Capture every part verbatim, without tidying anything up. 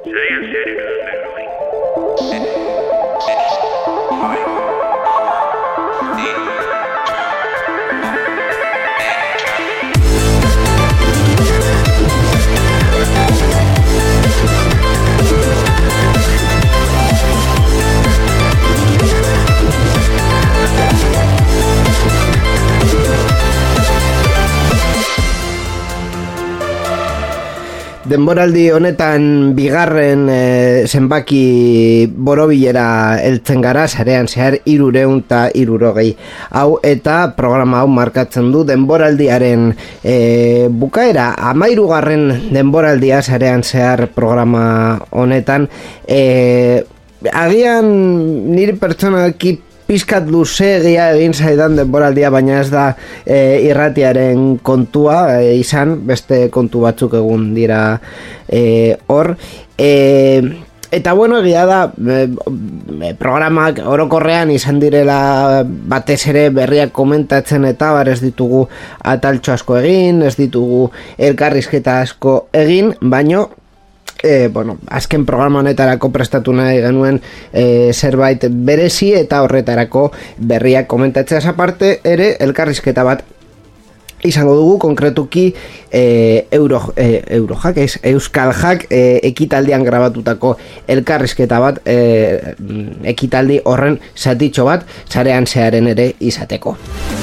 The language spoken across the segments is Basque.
Sarean zehar hirurehun eta hirurogei. Denboraldi honetan bigarren e, zenbaki borobilera heltzen gara, sarean zehar hirurehun eta hirurogei. Hau eta programa hau markatzen du denboraldiaren e, bukaera, hamahirugarren denboraldia sarean zehar programa honetan. E, agian nire pertsonalki pizkat luzegia egin zaidan denboraldia, baina ez da e, irratiaren kontua e, izan, beste kontu batzuk egun dira e, hor. E, eta bueno, egia da e, programak orokorrean izan direla batez ere berriak komentatzen eta bar ez ditugu ataltxo asko egin, ez ditugu elkarrizketa asko egin, baino E, bueno, azken programa honetarako prestatu nahi genuen e, zerbait berezi eta horretarako berriak komentatzeaz aparte ere elkarrizketa bat izango dugu, konkretuki e, Euro, e, Eurojak, ez, Euskal Jak e, ekitaldian grabatutako elkarrizketa bat, e, ekitaldi horren zatitxo bat sarean zearen ere izateko.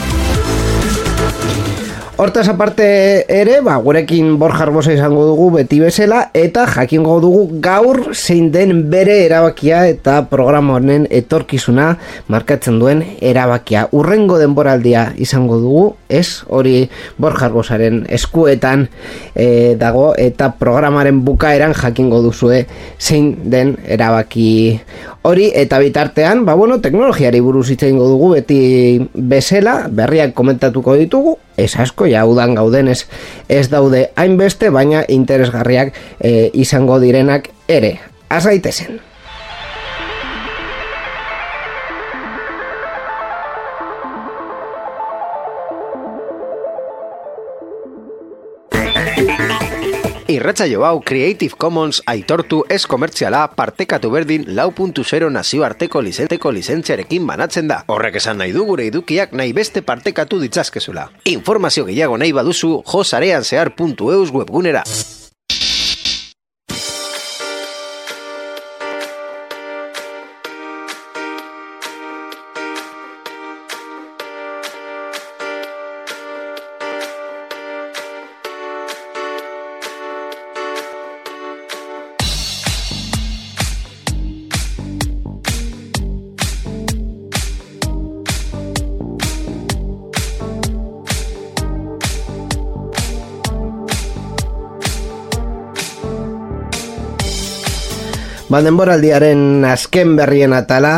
Hortaz aparte ere, ba, gurekin Borja Arbosa izango dugu beti bezala, eta jakingo dugu gaur zein den bere erabakia eta programa honen etorkizuna markatzen duen erabakia. Urrengo denboraldia izango dugu, ez? Hori Borja Arbosaren eskuetan e, dago, eta programaren bukaeran jakingo duzue zein den erabaki hori, eta bitartean, ba bueno, teknologiari buruz hitz egingo dugu beti bezala, berriak komentatuko ditugu, ez asko, ja udan gauden ez, ez daude hainbeste, baina interesgarriak e, izango direnak ere. Az gaitezen. Irratsaio hau Creative Commons aitortu ez komertziala partekatu berdin lau puntu zero nazioarteko lizenteko lizentziarekin banatzen da. Horrek esan nahi du gure edukiak nahi beste partekatu ditzazkezula. Informazio gehiago nahi baduzu jo sarean zehar puntu eus webgunera. Ba, denboraldiaren azken berrien atala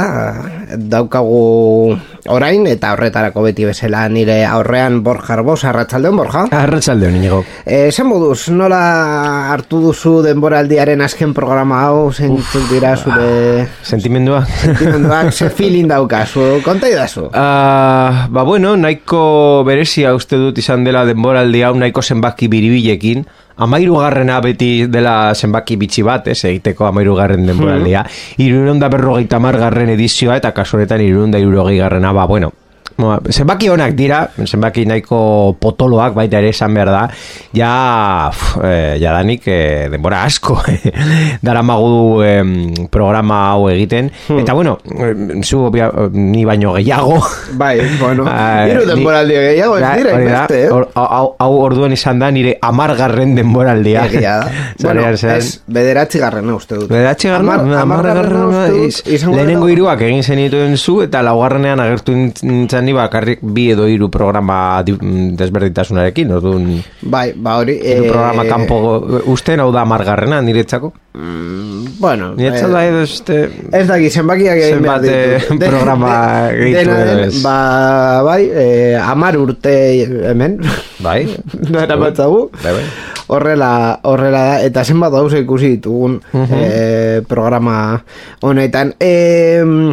daukagu orain, eta horretarako beti bezala nire aurrean Borja Arbosa. Arratsaldeon, Borja? Arratsaldeon, Inigo. Eh, zen moduz, nola hartu duzu denboraldiaren azken programa hau, zeintzuk dira zure... Sentimendua? Sentimenduak, ze feeling daukazu, konta idazu? Uh, ba, bueno, nahiko berezia uste dut izan dela denboraldi hau, nahiko zenbaki biribilekin. Amairugarrena beti dela zenbaki bitxi bat, ez, egiteko amairugarren denboraldia. Hirurehun eta berrogeita hamargarren edizioa eta kasu honetan hirurehun eta hirurogei garrena, ba, bueno, zenbaki honak dira, zenbaki nahiko potoloak baita ere esan behar da, ja, uf, eh, jadanik eh, denbora asko daramagu eh, programa hau egiten, hmm. eta bueno, zu obia, ni baino gehiago. Bai, bueno, hiru uh, denboraldi gehiago ez dira, inbeste, eh? Hau, hau orduan izan da nire amargarren denboraldia. Egia da. Bueno, ez, bederatzi garrena uste dut. Bederatzi garrena, amargarrena uste dut. Lehenengo hiruak egin zenituen zu, eta laugarrenean agertu nintzen bakarrik bi edo hiru programa desberdintasunarekin, orduan. Bai, ba hori. Hiru programa kanpo usten, hau da amargarrena niretzako. Mm, bueno. Niretzako da edo este... Ez daki, zenbakiak egin behar ditu. Zenbat programa egitu ez. Ba, bai, eh, amar urte hemen. Bai. Nara batzagu. Bai, bai. Horrela, horrela da, eta zenbat dauze ikusi ditugun uh-huh. eh, programa honetan. Eh...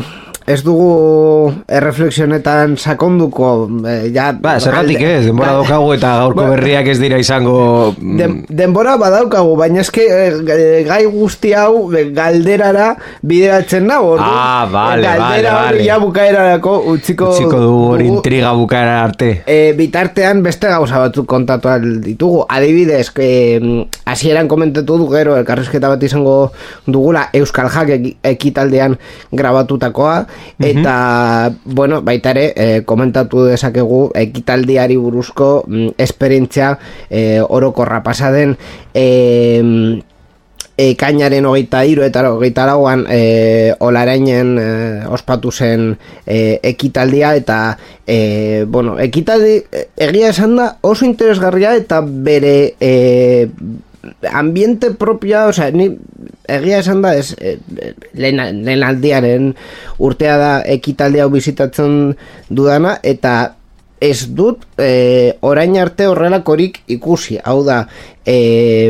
ez dugu erreflexionetan sakonduko eh, ja, Ba, zerratik ez, denbora daukagu eta gaurko berriak ez dira izango... Den, denbora badaukagu, baina eske eh, gai guzti hau galderara bideratzen da, ordu. Ah, vale, galdera vale, vale. ja bukaerarako utziko, Utziko du hori intriga bukaera arte. E, bitartean beste gauza batzuk kontatu ahal ditugu. Adibidez, que, hasieran komentatu du gero elkarrizketa bat izango dugula Euskal Jak ekitaldean grabatutakoa, eta mm-hmm. bueno, baita ere e, komentatu dezakegu ekitaldiari buruzko mm, esperientzia e, orokorra pasaden e, ekainaren hogeita hiru eta hogeita lauan e, Olarainen e, ospatu zen e, ekitaldia, eta e, bueno, ekitaldi egia esan da oso interesgarria, eta bere e, ambiente propia, o sea, ni egia esan da ez, e, lehen, lehen aldiaren urtea da ekitaldia hau bizitatzen dudana, eta ez dut e, orain arte horrelakorik ikusi, hau da e,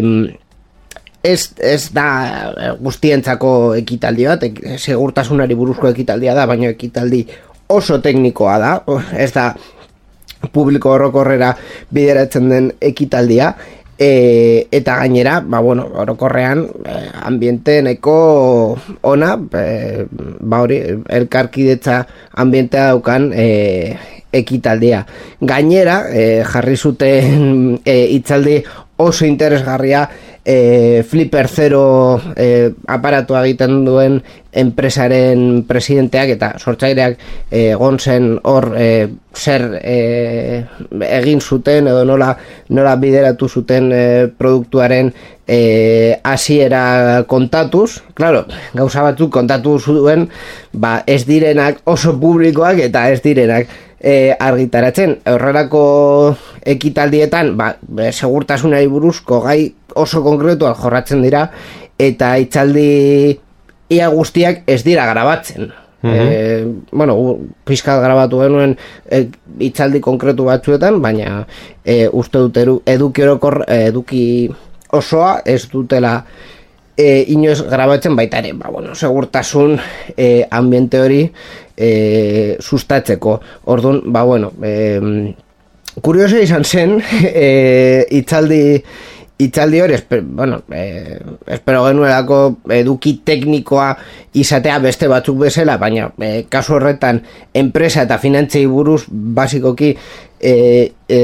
Ez, ez da guztientzako ekitaldi bat, ek, segurtasunari buruzko ekitaldia da, baina ekitaldi oso teknikoa da, ez da publiko orokorrera bideratzen den ekitaldia, e, eta gainera, ba bueno, orokorrean eh, ambiente nahiko ona, eh, ba hori, elkarkidetza ambientea daukan eh, ekitaldia. Gainera, eh, jarri zuten eh, hitzaldi oso interesgarria, e, Flipper Zero e, aparatua egiten duen enpresaren presidenteak eta sortzaileak egon zen hor e, zer e, egin zuten edo nola, nola bideratu zuten e, produktuaren e, hasiera kontatuz. Claro, gauza batzuk kontatu zuen, ba, ez direnak oso publikoak eta ez direnak E, argitaratzen. Horrelako ekitaldietan ba, segurtasunari buruzko gai oso konkretuak jorratzen dira, eta hitzaldi ia guztiak ez dira grabatzen. Mm-hmm. e, bueno, pizkat grabatu genuen e, hitzaldi konkretu batzuetan, baina e, uste dut eru, eduki orokor, eduki osoa ez dutela e, inoiz grabatzen, baita ere, ba, bueno, segurtasun e, ambiente hori e, sustatzeko. Orduan, ba, bueno, e, kurioso izan zen, e, itzaldi, itzaldi hori, esper, bueno, e, espero genuelako eduki teknikoa izatea beste batzuk bezala, baina e, kasu horretan enpresa eta finantzei buruz basikoki e, e,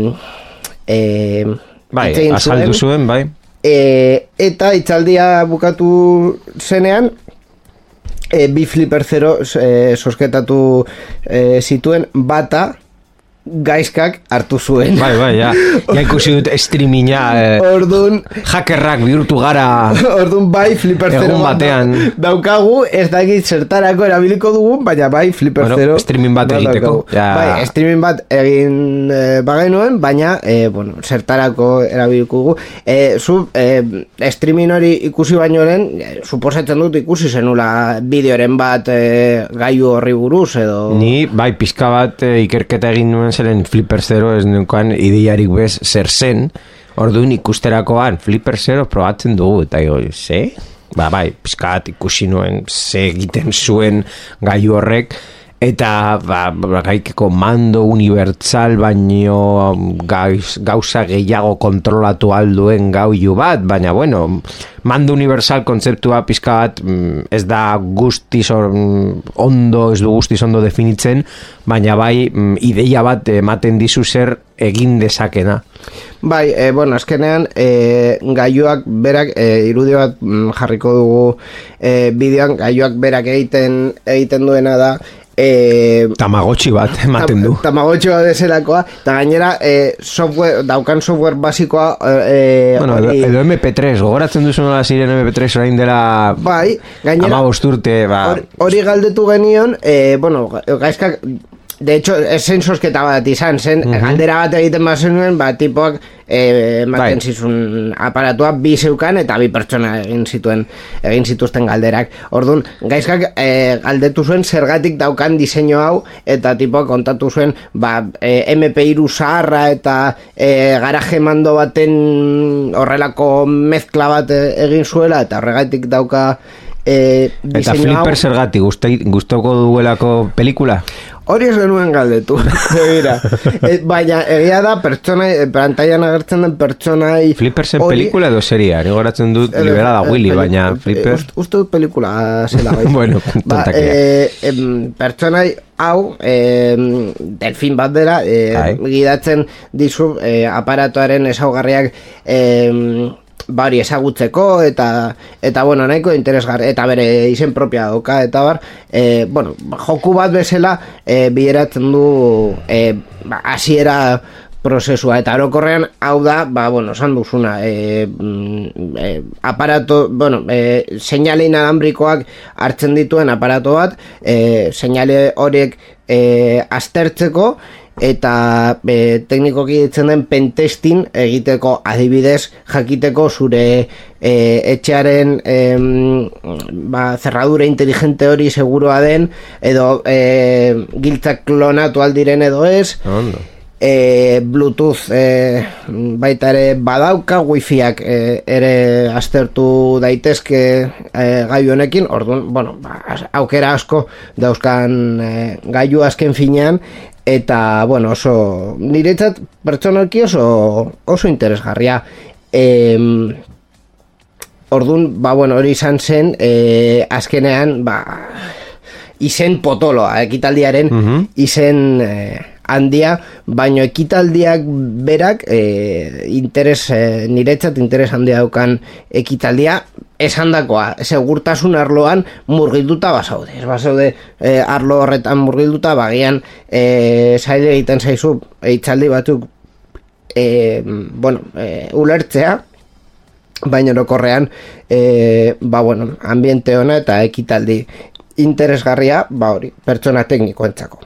e, bai, azaldu zuen, bai. E, eta itzaldia bukatu zenean e, bi Flipper Zero e, sosketatu e, zituen, bata gaizkak hartu zuen. Bai, bai, ja, ja ikusi dut streaminga eh, Ordun hackerrak bihurtu gara. Ordun bai Flipper Zero batean daukagu, ez dakit zertarako erabiliko dugun, baina bai Flipper bueno, Zero streaming bat egiteko ja. Bai, streaming bat egin e, bagenuen, baina e, bueno, zertarako erabiliko dugu. e, zu, e, streaming hori ikusi baino lehen, e, suposatzen dut ikusi zenula bideoren bat e, gailu horri buruz edo... Ni bai pizka bat e, ikerketa egin nuen zeren Flipper Zero ez nukan ideiarik bez zer zen, orduan ikusterakoan Flipper Zero probatzen dugu, eta jo, ze? Ba, bai, pizkat ikusi nuen ze egiten zuen gailu horrek, eta ba, gaikeko mando unibertsal baino gauz, gauza gehiago kontrolatu alduen gailu bat, baina bueno, mando universal kontzeptua pizka bat ez da guztiz ondo, ez du guztiz ondo definitzen, baina bai ideia bat ematen dizu zer egin dezakena. Bai, e, bueno, azkenean e, gailuak berak, e, irudi bat jarriko dugu e, bideoan, gailuak berak egiten egiten duena da E, Tamagotchi bat ematen du. Tamagotchi bat deselakoa, eta gainera e, software, daukan software basikoa e, bueno, edo, edo eme pe tres, gogoratzen duzu nola ziren eme pe tres orain dela bai, gainera amabost urte ba. Hori galdetu genion, e, bueno, gaizkak de hecho, esen sosketa bat izan zen, uh-huh. Galdera bat egiten bat zenuen, ba, tipoak e, maten zizun aparatua bi zeukan eta bi pertsona egin zituen egin zituzten galderak. Orduan, gaizkak e, galdetu zuen zergatik daukan diseinu hau, eta tipoak kontatu zuen ba, e, eme pe hiru zaharra eta e, garaje mando baten horrelako mezkla bat egin zuela, eta horregatik dauka E, Eta Flipper zergatik, gustoko duelako pelikula? Hori ez genuen galdetu. e, baina egia da pertsonai, pantailan agertzen den pertsonai... Flipper zen pelikula edo seria? Ni goratzen dut e, liberada e, Willy, baina Flipper... Uste ust, dut pelikula zela bai. Bueno, ba, e, e, pertsonai hau, e, delfin bat dela, e, gidatzen dizu e, aparatuaren ezaugarriak... E, bari ezagutzeko eta eta bueno, nahiko interesgarri eta bere izen propia dauka eta bar, e, bueno, joku bat bezala e, bideratzen du e, ba, hasiera prozesua eta orokorrean hau da, ba bueno, esan duzuna, e, e, aparato, bueno, e, seinale inalambrikoak hartzen dituen aparato bat, e, seinale horiek e, aztertzeko eta e, teknikoki ditzen den pentesting egiteko, adibidez jakiteko zure e, etxearen e, ba, zerradura inteligente hori seguroa den edo e, giltzak klonatu aldiren edo ez. Ondo. E, Bluetooth e, baita ere badauka, wifiak e, ere aztertu daitezke e, gailu honekin, orduan, bueno, ba, aukera asko dauzkan e, gailu azken finean, eta, bueno, oso niretzat pertsonalki oso oso interesgarria. E, orduan, ba, bueno, hori izan zen, e, azkenean, ba, izen potoloa, ekitaldiaren uh-huh. izen... E, handia, baino ekitaldiak berak e, interes, e, niretzat interes handia daukan ekitaldia esandakoa, segurtasun arloan murgilduta basaude, ez basaude e, arlo horretan murgilduta, bagian e, zaila egiten zaizu eitzaldi batzuk e, bueno, e, ulertzea, baina orokorrean e, ba bueno, ambiente ona eta ekitaldi interesgarria, ba hori, pertsona teknikoentzako.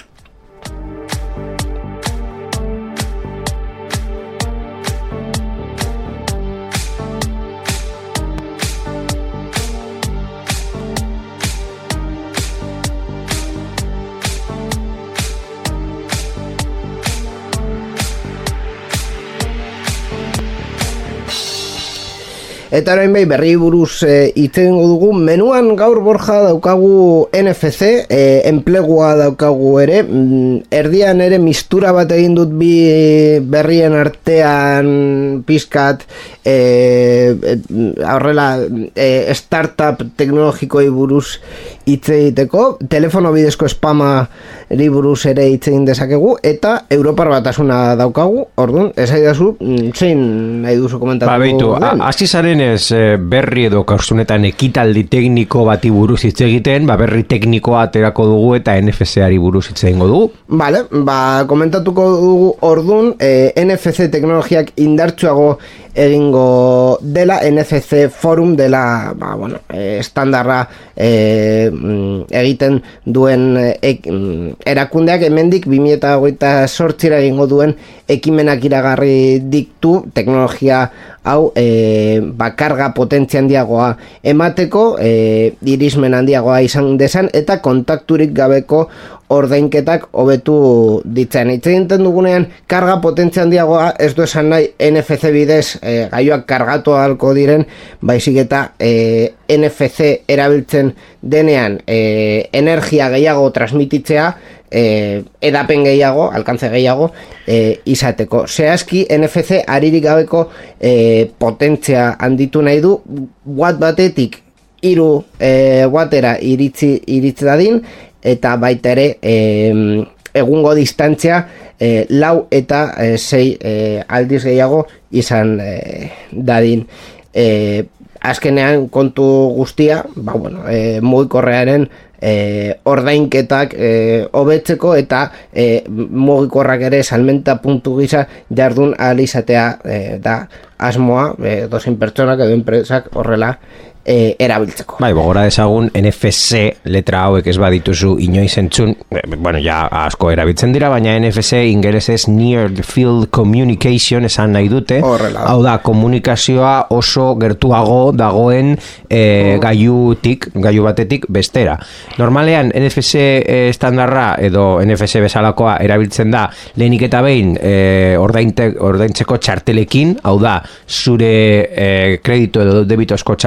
Eta orain bai berri buruz hitz e, egingo dugu. Menuan gaur Borja daukagu N F C, e, enplegua daukagu ere, erdian ere mistura bat egin dut bi berrien artean pizkat e, e, horrela e, startup teknologikoi buruz hitz egiteko, telefono bidezko spama buruz ere hitz egin dezakegu, eta Europar Batasuna daukagu, orduan, esaidazu, zein nahi duzu komentatu? Ba, beitu, hasi zaren ez berri edo kauzunetan ekitaldi tekniko bati buruz hitz egiten, ba, berri teknikoa aterako dugu eta N F C-ari buruz hitz egingo dugu. Vale, ba, komentatuko dugu orduan, eh, N F C teknologiak indartsuago egingo dela, N F C Forum dela, ba, bueno, eh, estandarra eh, egiten duen eh, erakundeak hemendik bi mila hogeita zortzira egingo duen ekimenak iragarri diktu teknologia hau e, bakarga potentzia handiagoa emateko, e, irismen handiagoa izan desan eta kontakturik gabeko ordainketak hobetu ditzen. Hitz egiten dugunean karga potentzia handiagoa ez du esan nahi N F C bidez e, gaioak kargatu ahalko diren, baizik eta e, N F C erabiltzen denean e, energia gehiago transmititzea, E, edapen gehiago, alkantze gehiago e, izateko. Zehazki N F C aririk gabeko e, potentzia handitu nahi du, watt batetik hiru e, wattera iritzi, iritzi dadin, eta baita ere e, egungo distantzia e, lau eta e, sei e, aldiz gehiago izan e, dadin. E, azkenean kontu guztia, ba, bueno, e, mugikorrearen E, ordainketak hobetzeko e, eta e, mugikorrak ere salmenta puntu gisa jardun ahal izatea e, da asmoa e, dozein pertsonak edo enpresak horrela e, erabiltzeko. Bai, bogora dezagun N F C letra hauek ez badituzu inoiz entzun, e, bueno, ja asko erabiltzen dira, baina N F C ingelesez Near Field Communication esan nahi dute. Horrela. Hau da, komunikazioa oso gertuago dagoen e, oh. gailutik, gailu batetik bestera. Normalean N F C estandarra edo N F C bezalakoa erabiltzen da lehenik eta behin e, ordaintzeko txartelekin, hau da, zure e, kreditu edo debitozko txartela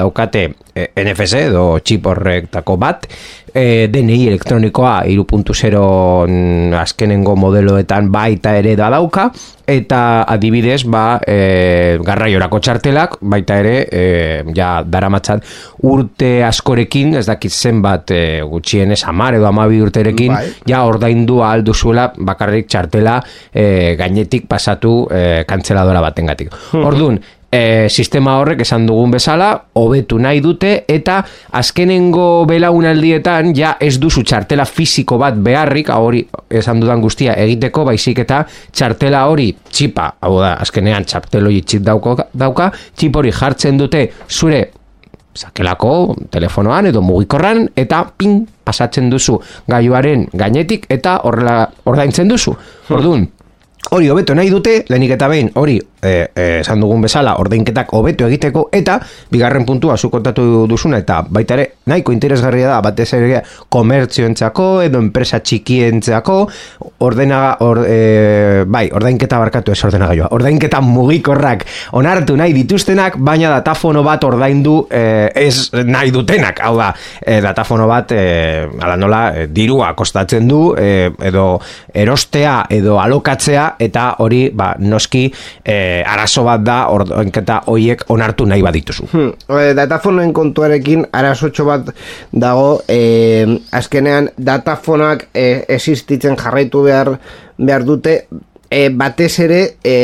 daukate e, N F C edo txip horrektako bat, e, D N I elektronikoa hiru puntu zero azkenengo modeloetan baita ere da dauka, eta adibidez ba, e, garraiorako txartelak baita ere e, ja daramatzat urte askorekin, ez dakit zenbat e, gutxienez hamar edo hamabi urterekin, bai. Ja ordaindu ahal duzuela bakarrik txartela e, gainetik pasatu e, kantzeladora batengatik. Hmm. Orduan, E, sistema horrek esan dugun bezala hobetu nahi dute, eta azkenengo belaunaldietan ja ez duzu txartela fisiko bat beharrik, hori esan dudan guztia egiteko, baizik eta txartela hori txipa, hau da, azkenean txarteloi txip dauka, dauka txip hori jartzen dute zure sakelako telefonoan edo mugikorran, eta ping, pasatzen duzu gailuaren gainetik eta horrela ordaintzen duzu. Orduan, hori hobeto nahi dute, lehenik eta behin hori e, e, esan dugun bezala ordainketak hobeto egiteko, eta bigarren puntua zu kontatu duzuna, eta baita ere nahiko interesgarria da, batez ere komertzioentzako edo enpresa txikientzako ordena, or, e, bai, ordainketa barkatu ez ordenagailua, ordainketa mugikorrak onartu nahi dituztenak, baina datafono bat ordaindu e, ez nahi dutenak, hau da, e, datafono bat e, ala nola, e, dirua kostatzen du, e, edo erostea edo alokatzea, eta hori ba, noski eh, arazo bat da ordainketa horiek onartu nahi badituzu. Hmm. Datafonoen kontuarekin arazotxo bat dago, eh, azkenean datafonak eh, existitzen jarraitu behar, behar dute, E, batez ere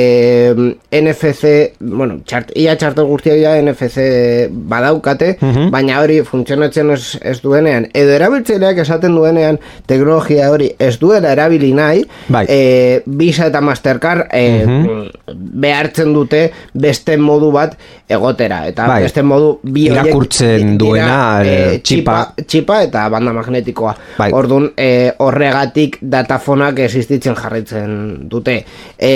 e, N F C, bueno, txart, ia txartel guztiak ja N F C badaukate, uh-huh. baina hori funtzionatzen ez, ez duenean, edo erabiltzaileak esaten duenean teknologia hori ez duela erabili nahi, bai. e, Visa eta Mastercard e, uh-huh. behartzen dute beste modu bat egotera, eta bai. beste modu bi horiek irakurtzen duena e, txipa, txipa eta banda magnetikoa. Bai. Orduan, e, horregatik datafonak existitzen jarraitzen dute. E,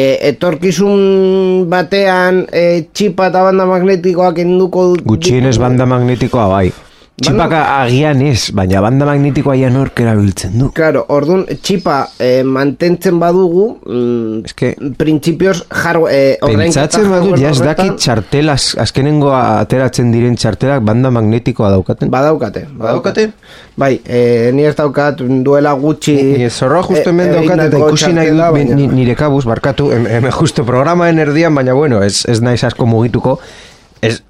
etorkizun batean e, txipa eta banda magnetikoak enduko gutxienez banda magnetikoa bai. Txipak agian ez, baina banda magnetikoa ja nork erabiltzen du. Claro, orduan txipa eh, mantentzen badugu, mm, eske printzipioz jarro eh, pentsatzen badu, ja ez dakit txartel az, azkenengo ateratzen diren txartelak banda magnetikoa daukaten. Badaukate, badaukate. Bai, eh, ni ez daukat duela gutxi. Ni zorroa justo hemen eh, daukat, eta ikusi nahi dut baina... nire kabuz, barkatu, hemen justo programaen erdian, baina bueno, ez, ez naiz asko mugituko, ez...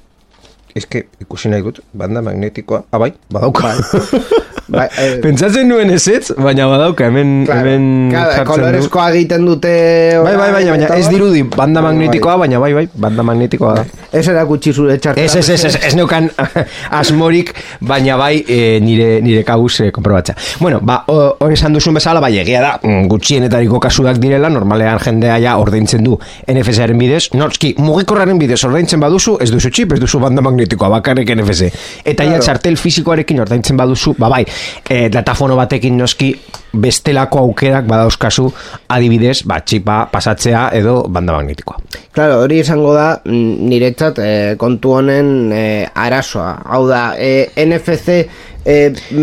Ez que ikusi nahi dut, banda magnetikoa, ah bai, badauka. Bai, eh, pentsatzen nuen ezetz, baina badauka, hemen, claro, hemen claro, kolorezkoa egiten dute... Bai, bai, bai, baina ez dirudi banda magnetikoa, baina bai, bai, banda magnetikoa da. Ez erakutsi zure txartela. Ez, ez, ez, ez, ez neukan asmorik, baina bai, e, nire, nire kabuz e, komprobatza. Bueno, ba, hori esan duzun bezala, bai, egia da, gutxienetariko kasuak direla, normalean jendea ja ordaintzen du N F C-aren bidez, norski, mugikorraren bidez ordaintzen baduzu, ez duzu txip, ez duzu banda magnetikoa, bakarrik N F C. Eta claro. Ja txartel fisikoarekin ordaintzen baduzu, ba bai, e, datafono batekin noski bestelako aukerak badauzkazu, adibidez, ba, txipa pasatzea edo banda magnetikoa. Claro, hori izango da niretzat e, kontu honen e, arazoa. Hau da, e, N F C e,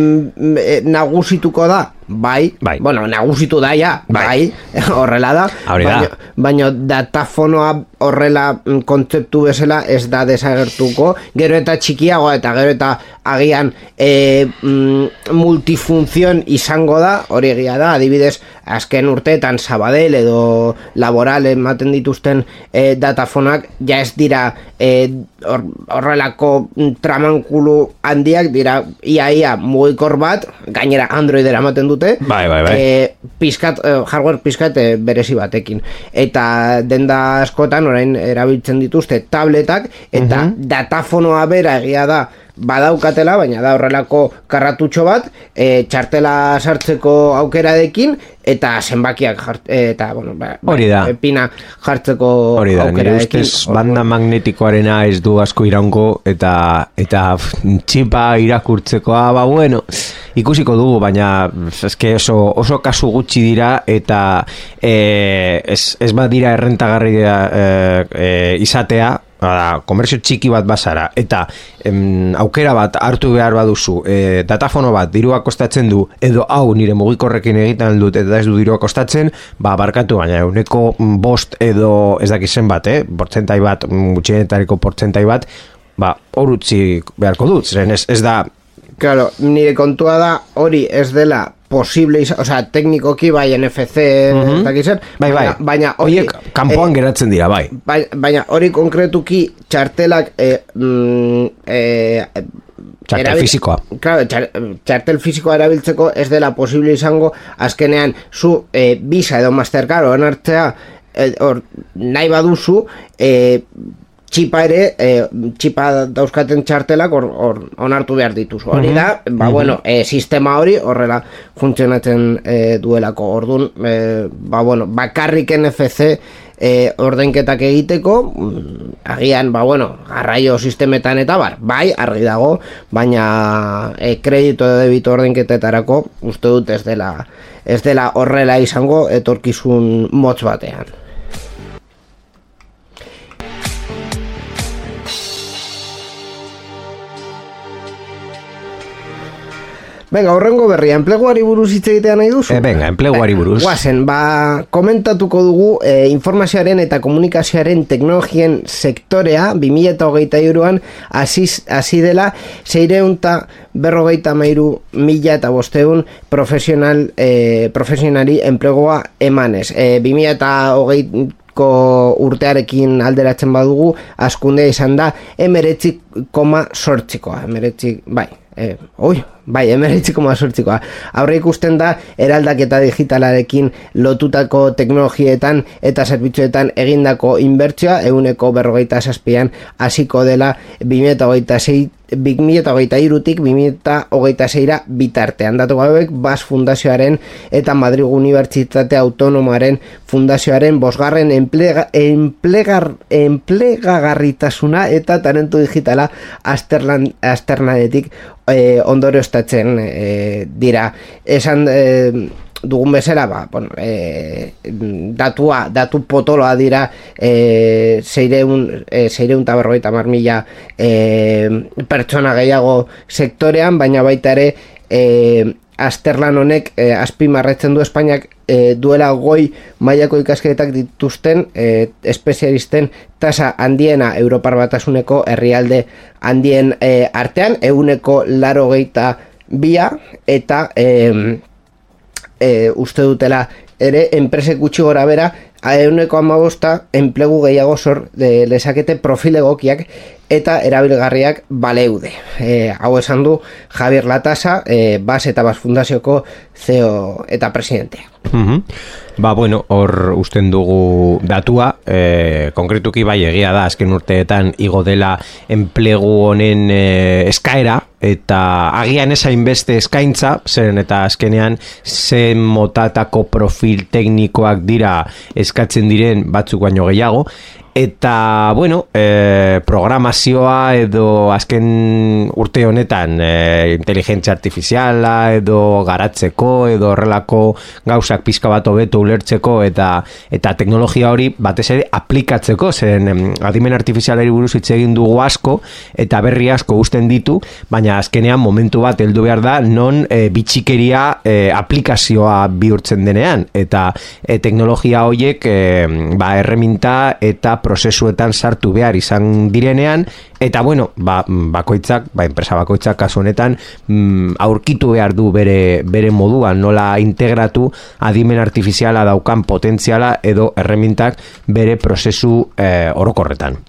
m, e, nagusituko da, bai, bai, bueno, nagusitu da ja, bai, bai. Horrela da, baina, baina datafonoa horrela kontzeptu bezala ez da desagertuko, gero eta txikiagoa eta gero eta agian e, mm, multifunzion izango da, hori egia da, adibidez, azken urteetan Sabadell edo Laboral ematen dituzten e, datafonak ja ez dira e, or, horrelako tramankulu handiak, dira ia ia mugikor bat, gainera Androidera ematen dute, bai, bai, bai. E, pizkat, e, hardware pizkat e, berezi batekin, eta denda askotan orain erabiltzen dituzte tabletak, eta uh-huh. datafonoa bera egia da badaukatela, baina da horrelako karratutxo bat, e, txartela sartzeko aukeradekin, eta zenbakiak jart, eta, bueno, ba, da. Epina jartzeko hori da, aukeradekin. Nire ustez banda magnetikoarena ez du asko iraungo, eta, eta txipa irakurtzekoa, ba, bueno, ikusiko dugu, baina eske oso, oso kasu gutxi dira, eta e, ez, ez bat dira errentagarri e, e, izatea, Bada, komertzio txiki bat bazara eta em, aukera bat hartu behar baduzu, e, datafono bat dirua kostatzen du, edo hau nire mugikorrekin egiten dut eta ez du dirua kostatzen, ba barkatu, baina euneko bost edo ez dakizen bat, eh? Portzentai bat, gutxienetariko portzentai bat, ba, hor utzi beharko dut, zeren ez, ez da... Claro, nire kontua da hori ez dela posible, o sea, teknikoki bai N F C Mhm. eta zer, Bai, bai, baina, baina hori horiek kanpoan geratzen dira, bai. bai, baina hori konkretuki txartelak eh, mm, eh, Txartel erabil- fisikoa. Claro, txar, txartel fisikoa erabiltzeko ez dela posible izango azkenean zu eh, Visa edo Mastercard onartzea eh, or, nahi baduzu eh, txipa ere, eh, txipa dauzkaten txartelak or, or, onartu behar dituzu. Hori da, ba, bueno, eh, sistema hori horrela funtzionatzen eh, duelako. Orduan, eh, ba, bueno, bakarrik N F C eh, ordenketak egiteko, mm, agian, ba, bueno, garraio sistemetan eta bar, bai, argi dago, baina eh, kredito edo debito ordenketetarako uste dut ez dela, ez dela horrela izango etorkizun motz batean. Venga, horrengo berria, enpleguari buruz hitz egitea nahi duzu? E, venga, enpleguari buruz. Guazen, ba, komentatuko dugu eh, informazioaren eta komunikazioaren teknologien sektorea bi mila hogeita hiruan hasi hasi dela seiehun eta berrogeita hamairu mila eta bosteun profesional eh, profesionari enplegua emanez. Eh, bi mila hogeiko urtearekin alderatzen badugu, hazkundea izan da emeretzi koma zortzikoa. Emeretzi, bai, eh, oi, bai, emeretzi koma zortzikoa. Aurre ikusten da, eraldaketa digitalarekin lotutako teknologietan eta zerbitzuetan egindako inbertsioa ehuneko berrogeita zazpian hasiko dela bi mila hogeita sei bi mila hogeita hirutik bi mila hogeita seira bitartean. Datu hauek Bas Fundazioaren eta Madrigo Unibertsitate Autonomoaren Fundazioaren bosgarren enplega, enplegar, enplegagarritasuna eta talentu digitala azterlan, azternadetik eh, ondorioztatzen eh, dira. Esan eh, dugun bezala, ba, bueno, eh, datua, datu potoloa dira eh, seireun eh, seireun eta berrogeita hamar mila eh, pertsona gehiago sektorean, baina baita ere eh, azterlan honek eh, azpimarratzen du Espainiak eh, duela goi mailako ikasketak dituzten eh, espezialisten tasa handiena Europar Batasuneko herrialde handien eh, artean, ehuneko laurogeita bia eta eh, E, uste dutela ere enpresek gutxi gora bera ehuneko hamabosta enplegu gehiago sor de lezakete profil egokiak eta erabilgarriak baleude. E, hau esan du Javier Latasa, e, Bas eta Bas Fundazioko C E O eta presidentea. Mhm. Ba, bueno, hor usten dugu datua, eh, konkretuki bai egia da, azken urteetan igo dela enplegu honen eh, eskaera, eta agian esain beste eskaintza, zeren eta azkenean zen motatako profil teknikoak dira eskatzen diren batzuk baino gehiago, eta, bueno, eh, programazioa edo azken urte honetan eh, inteligentzia artifiziala edo garatzeko edo horrelako gauzak pizka bat hobeto ulertzeko eta eta teknologia hori batez ere aplikatzeko, zen em, adimen artifizialari buruz hitz egin dugu asko eta berri asko uzten ditu, baina azkenean momentu bat heldu behar da non e, bitxikeria e, aplikazioa bihurtzen denean, eta e, teknologia horiek e, ba, erreminta eta prozesuetan sartu behar izan direnean, eta bueno, ba, bakoitzak, ba, enpresa bakoitzak kasu honetan mm, aurkitu behar du bere, bere moduan, nola integratu adimen artifiziala daukan potentziala edo erremintak bere prozesu eh, orokorretan.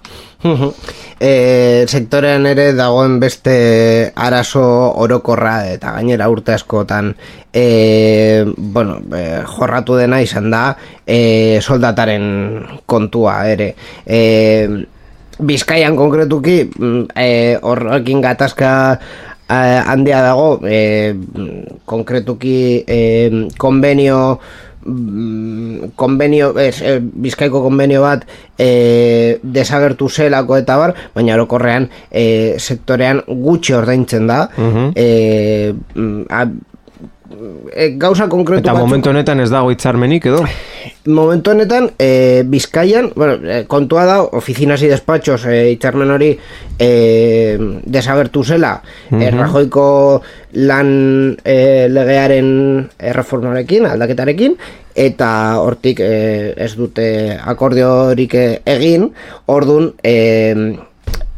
E, sektorean ere dagoen beste arazo orokorra eta gainera urte askotan e, bueno, e, jorratu dena izan da e, soldataren kontua ere. E, Bizkaian konkretuki e, horrekin gatazka e, handia dago, e, konkretuki e, konbenio konbenio, ez, e, Bizkaiko konbenio bat e, desagertu zelako eta bar, baina orokorrean e, sektorean gutxi ordaintzen da. Uh-huh. e, a, e, gauza konkretu eta batzuk, momentu honetan ez dago hitzarmenik edo? Momentu honetan e, Bizkaian, bueno, e, kontua da oficinas y despachos e, hitzarmen hori e, desagertu zela uh-huh. e, Rajoiko lan e, legearen erreformarekin, aldaketarekin, eta hortik e, ez dute akordiorik egin, ordun e,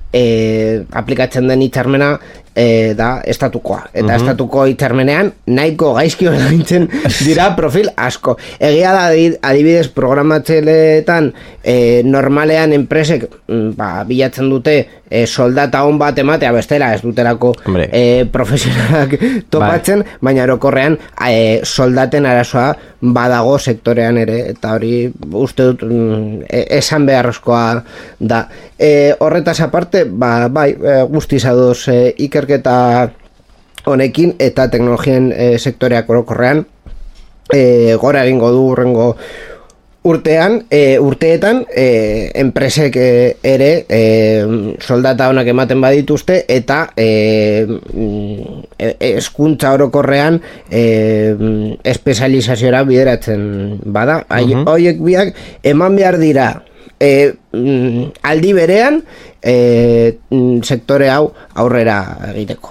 e, aplikatzen den hitzarmena e, da estatukoa. Eta uh-huh. estatuko hitzarmenean nahiko gaizki ordaintzen dira profil asko. Egia da adibidez programatzaileetan e, normalean enpresek ba, bilatzen dute e, soldata on bat ematea bestela ez dutelako e, profesionalak topatzen, bai. Baina orokorrean e, soldaten arazoa badago sektorean ere, eta hori uste dut e, esan beharrezkoa da. E, horretaz aparte, ba, bai, e, guztiz adoz e, ikerketa honekin eta teknologien e, sektoreak orokorrean e, gora egingo du urrengo urtean, e, urteetan e, enpresek e, ere e, soldata honak ematen badituzte eta e, e, eskuntza orokorrean e, espezializaziora bideratzen bada. Uh-huh. Horiek biak eman behar dira E, mm, aldi berean e, mm, sektore hau aurrera egiteko.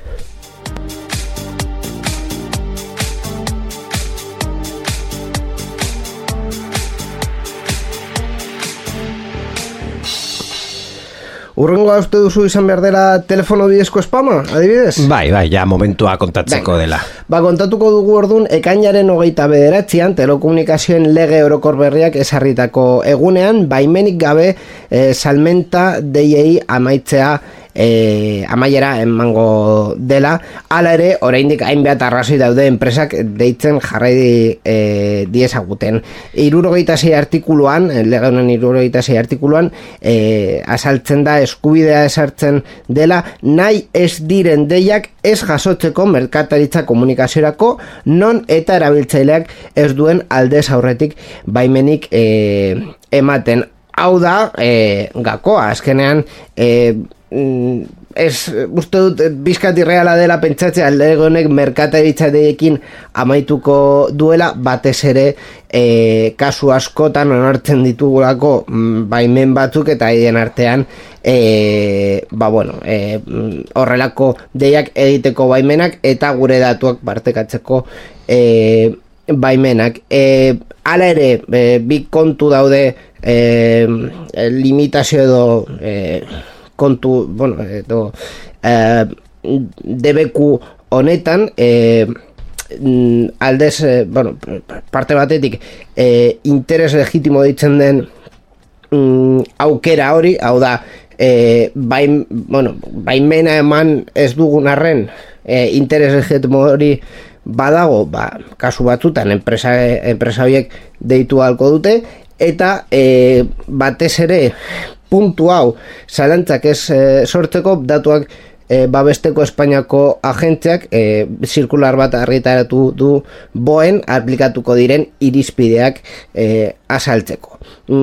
Urrengoa uste duzu izan behar dela telefono bidezko spama, adibidez? Bai, bai, ja momentua kontatzeko ben. Dela. Ba, kontatuko dugu orduan, ekainaren hogeita bederatzean telekomunikazioen lege orokor berriak ezarritako egunean, baimenik gabe e, salmenta deiei amaitzea E, amaiera emango dela. Hala ere, oraindik hainbat arrazoi daude enpresak deitzen jarrai e, diezaguten. Hirurogeita sei artikuluan, lege honen hirurogeita sei artikuluan e, azaltzen da eskubidea esartzen dela nahi ez diren deiak ez jasotzeko merkataritza komunikaziorako non eta erabiltzaileak ez duen aldez aurretik baimenik e, ematen. Hau da, e, gakoa, azkenean e, ez, uste dut bizkat irreala dela pentsatzea lege honek merkataritzarekin amaituko duela, batez ere e, kasu askotan onartzen ditugulako baimen batzuk eta haien artean e, ba bueno e, horrelako deiak egiteko baimenak eta gure datuak partekatzeko e, baimenak. E, hala ere, e, bi kontu daude e, limitazio edo e, kontu, bueno, edo e, debeku honetan e, aldez, e, bueno, parte batetik e, interes legitimo ditzen den mm, aukera hori, hau da e, bain, bueno, baimena eman ez dugun arren e, interes legitimo hori badago, ba, kasu batzutan enpresa, enpresa horiek deitu ahalko dute, eta e, batez ere puntu hau zalantzak ez e, sortzeko datuak e, babesteko Espainiako agentziak e, zirkular bat argitaratu du boen aplikatuko diren irizpideak e, azaltzeko.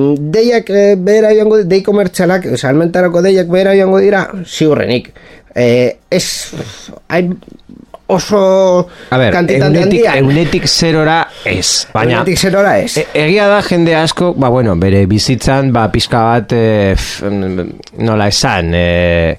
Deiak e, behera joango, dei komertzialak, salmentarako deiak behera joango dira, ziurrenik. E, ez, hain oso kantitate handian. Eunetik zerora ez. Baina, eunetik zerora ez. E, egia da jende asko, ba bueno, bere bizitzan, ba pizka bat, e, f, nola esan, e,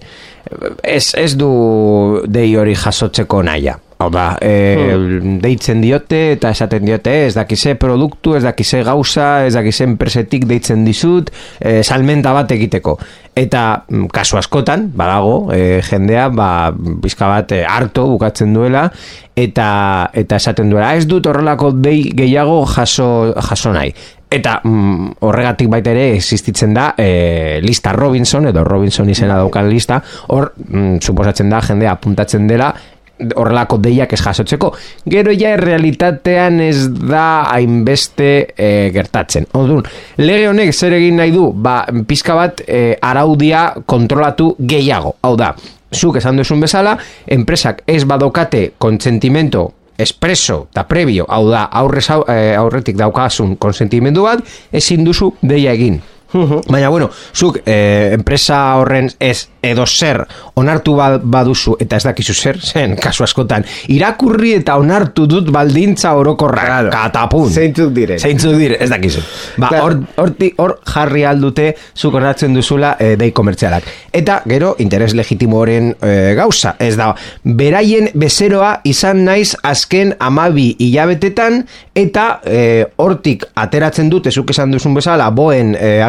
ez, ez du dei hori jasotzeko naia. Hau da, e, hmm. deitzen diote eta esaten diote, ez dakize produktu, ez dakize gauza, ez dakize enpresetik deitzen dizut, e, salmenta bat egiteko. Eta kasu askotan, badago, e, jendea, ba, bizka bat e, harto bukatzen duela, eta, eta esaten duela, ez dut horrelako dei gehiago jaso, jaso nahi. Eta mm, horregatik baita ere existitzen da e, lista Robinson, edo Robinson izena daukan lista, hor, mm, suposatzen da, jendea apuntatzen dela, horrelako deiak ez jasotzeko. Gero ja realitatean ez da hainbeste e, gertatzen. Orduan, lege honek zer egin nahi du? Ba, pizka bat e, araudia kontrolatu gehiago. Hau da, zuk esan duzun bezala, enpresak ez badokate kontsentimento espreso eta previo, hau da, aurrez, aurretik daukasun konsentimendu bat, ezin duzu deia egin. Baina, bueno, zuk eh, enpresa horren ez edo zer onartu baduzu eta ez dakizu zer, zen kasu askotan irakurri eta onartu dut baldintza orokorra, claro. Katapun zeintzuk dire zeintzuk dire, ez dakizu ba, hor claro. Hor jarri aldute zuk onartzen duzula eh, dei komertzialak eta gero interes legitimoren eh, gauza, ez da beraien bezeroa izan naiz azken amabi hilabetetan eta eh, hortik ateratzen dute zuk esan duzun bezala boen eh,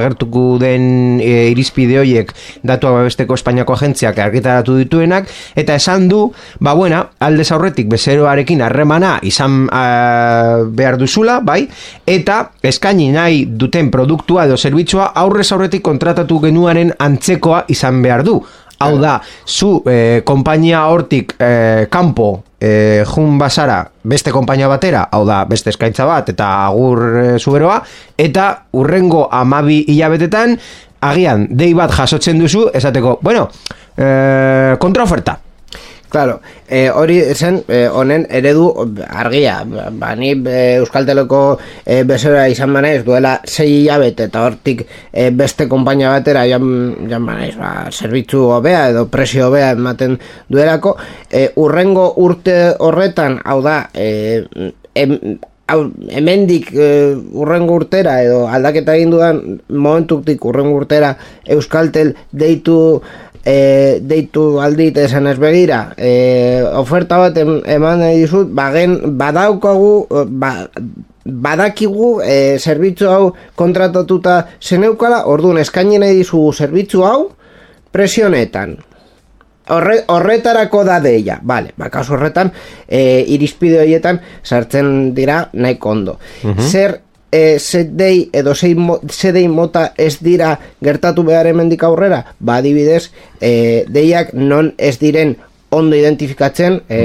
agertuko den e, irizpide horiek datuak babesteko Espainiako agentziak argitaratu dituenak, eta esan du, ba buena, aldez aurretik bezeroarekin harremana izan a, behar duzula, bai, eta eskaini nahi duten produktua edo zerbitzua aurrez aurretik kontratatu genuaren antzekoa izan behar du. Hau da, zu eh, konpainia hortik eh, kanpo eh, jun basara beste konpainia batera, hau da, beste eskaintza bat eta agur eh, zuberoa, eta urrengo amabi hilabetetan agian dei bat jasotzen duzu, esateko, bueno, eh, kontraoferta. Claro, eh, hori zen eh, honen eredu argia. Ba, ni eh, Euskalteleko eh, bezera izan banaiz duela sei hilabete eta hortik eh, beste konpainia batera jan, jan banaiz, ba, zerbitzu hobea edo presio hobea ematen duelako. Eh, urrengo urte horretan, hau da, eh, em, hau, hemendik eh, urrengo urtera edo aldaketa egin dudan momentuktik urrengo urtera Euskaltel deitu E, deitu aldit esan ez begira e, oferta bat em, eman nahi dizut, bagen badaukagu ba, badakigu e, zerbitzu hau kontratatuta zeneukala, orduan eskaini nahi dizugu zerbitzu hau presionetan. Horre, horretarako da deia, vale, ba, kasu horretan e, irizpide horietan sartzen dira nahiko ondo. Uh-huh. Zer E, zedei edo zedei mota ez dira gertatu behar hemendik aurrera, ba adibidez e, deiak non ez diren ondo identifikatzen, e,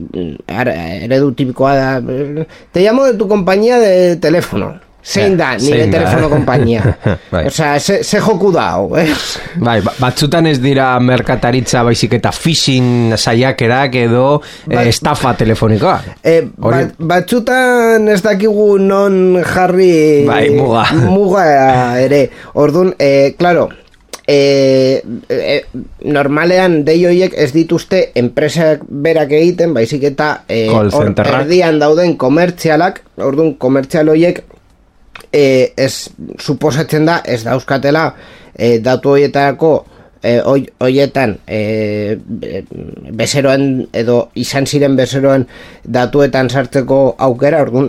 eredu tipikoa da, te llamo de tu compañía de teléfono, zein da nire telefono konpainia. Osea, ze, ze joku da hau, eh? Bai, batzutan ez dira merkataritza baizik eta phishing saiakerak edo bai, eh, estafa telefonikoa. Eh, bat, batzutan ez dakigu non jarri bai, muga. muga ere. Orduan, eh, claro, E, e, normalean dei horiek ez dituzte enpresak berak egiten, baizik eta e, or, erdian dauden komertzialak, orduan komertzial horiek e, ez suposatzen da ez dauzkatela e, datu horietarako e, horietan e, bezeroen edo izan ziren bezeroen datuetan sartzeko aukera, orduan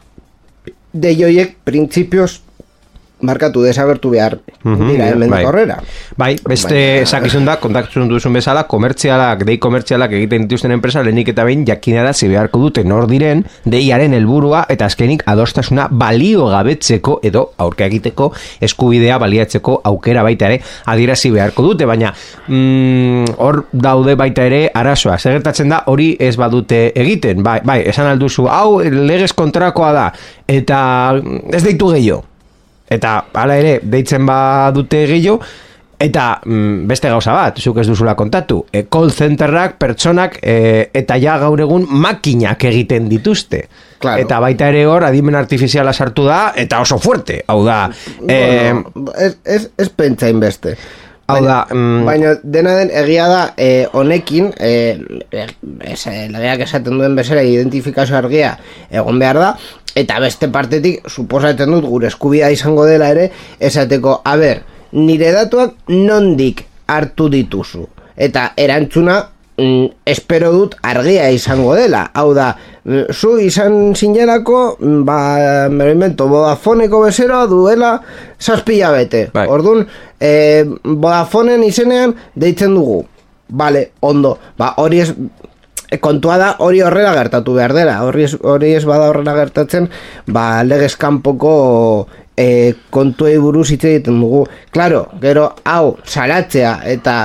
dei horiek printzipioz markatu desagertu behar mm-hmm, dira hemen bai. Korrera. Bai, beste esakizun da, kontaktuzun duzun bezala, komertzialak, dei komertzialak egiten dituzten enpresa, lehenik eta behin jakinarazi beharko dute nor diren, deiaren helburua eta azkenik adostasuna balio gabetzeko edo aurka egiteko eskubidea baliatzeko aukera baita ere adierazi beharko dute, baina mm, hor daude baita ere arazoa. Zer gertatzen da hori ez badute egiten, bai, bai, esan alduzu, hau legez kontrakoa da, eta ez deitu gehiago. Eta hala ere, deitzen badute gehiago, eta mm, beste gauza bat, zuk ez duzula kontatu, e, call centerrak, pertsonak, e, eta ja gaur egun makinak egiten dituzte. Claro. Eta baita ere hor, adimen artifiziala sartu da, eta oso fuerte, hau da. Bueno, eh, ez, ez, ez pentsain beste. Hau da, mm, baina dena den egia da eh, honekin eh, ez, legeak esaten duen bezala identifikazio argia egon behar da, eta beste partetik suposatzen dut gure eskubidea izango dela ere esateko, a ber, nire datuak nondik hartu dituzu, eta erantzuna mm, espero dut argia izango dela, hau da, zu izan zinelako, ba, me lo invento, Vodafoneko bezeroa duela zazpila bete. Bai. Orduan, e, Vodafonen izenean deitzen dugu. Vale, ondo. Ba, hori ez, kontua da hori horrela gertatu behar dela. Hori ez, hori ez bada horrela gertatzen, ba, legez kanpoko e, kontuei buruz hitz egiten dugu. Claro, gero, hau, salatzea eta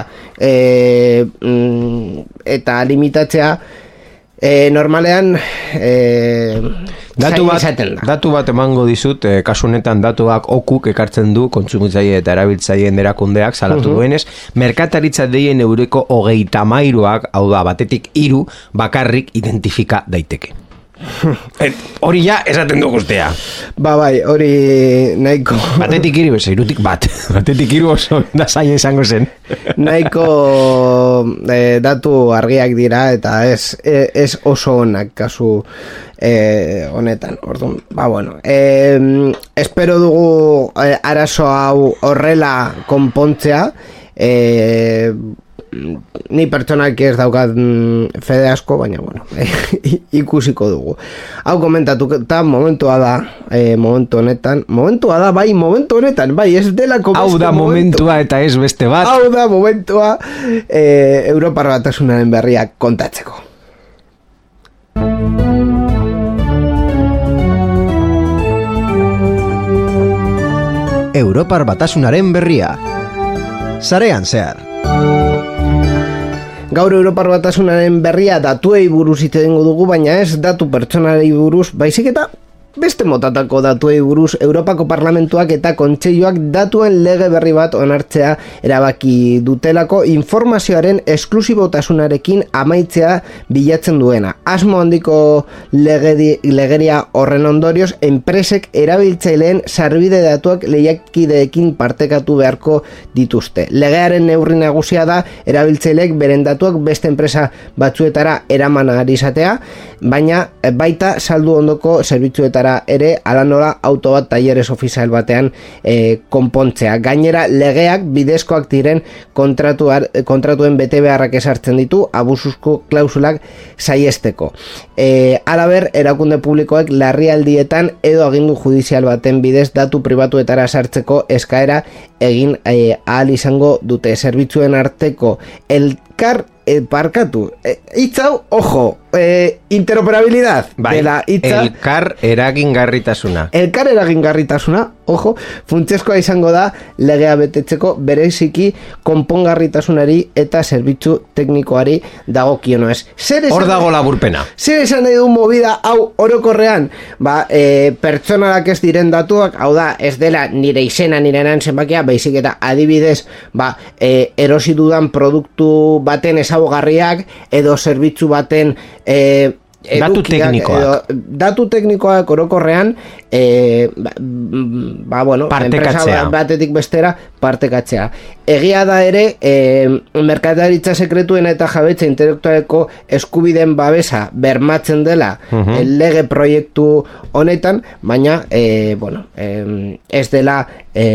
e, mm, eta limitatzea, E, normalean e, datu, bat, datu bat emango dizut, e, kasu honetan datuak okuk ekartzen du kontsumitzaile eta erabiltzaileen erakundeak salatu uh-huh. duenez, merkataritza deien eureko hogeita hamairuak, hau da batetik hiru bakarrik identifika daiteke. Et, hori ja esaten du guztea. Ba bai, hori nahiko batetik hiru, ez irutik bat. Batetik hiru oso da zaila izango zen. Nahiko eh, datu argiak dira eta ez, ez oso onak kasu eh, honetan. Orduan, ba bueno, eh, espero dugu eh, arazo hau horrela konpontzea. Eh, ni pertsonalki ez daukat mm, fede asko, baina bueno, ikusiko dugu. Hau komentatu eta momentua da, eh, momentu honetan, momentua da, bai, momentu honetan, bai, ez delako hau da momentua eta ez beste bat. Hau da momentua eh, Europar Batasunaren berriak kontatzeko. Europar Batasunaren berria. Sarean zehar. Gaur Europar Batasunaren berria datuei buruz hitz egingo dugu, baina ez datu pertsonalei buruz, baizik eta beste motatako datuei buruz. Europako Parlamentuak eta Kontseiluak datuen lege berri bat onartzea erabaki dutelako, informazioaren esklusibotasunarekin amaitzea bilatzen duena. Asmo handiko legedi, legeria horren ondorioz, enpresek erabiltzaileen sarbide datuak lehiakideekin partekatu beharko dituzte. Legearen neurri nagusia da erabiltzaileek beren datuak beste enpresa batzuetara eraman ahal izatea, baina baita saldu ondoko zerbitzuetara ere ala nola auto bat tailerez ofizial batean e, konpontzea. Gainera legeak bidezkoak diren kontratuar, kontratuen bete beharrak esartzen ditu abusuzko klausulak saiesteko. E, alaber, erakunde publikoek larrialdietan edo agindu judizial baten bidez datu pribatuetara sartzeko eskaera egin e, ahal izango dute. Zerbitzuen arteko elkar e, parkatu. E, Itzau, ojo, e, interoperabilidad. Bai, dela itza, elkar eragingarritasuna. Elkar eragingarritasuna, ojo, funtsezkoa izango da legea betetzeko bereziki konpongarritasunari eta zerbitzu teknikoari dagokiono ez. Hor dago laburpena. Zer esan nahi du movida hau orokorrean? Ba, e, pertsonalak ez diren datuak, hau da, ez dela nire izena, nire nan zenbakia, baizik eta adibidez, ba, e, erosi dudan produktu baten ezagugarriak edo zerbitzu baten e, datu teknikoak edo, datu teknikoak orokorrean e, ba, ba, bueno, enpresa batetik bestera partekatzea. Egia da ere e, merkataritza sekretuen eta jabetza intelektualeko eskubideen babesa bermatzen dela uh-huh. lege proiektu honetan, baina e, bueno, e, ez dela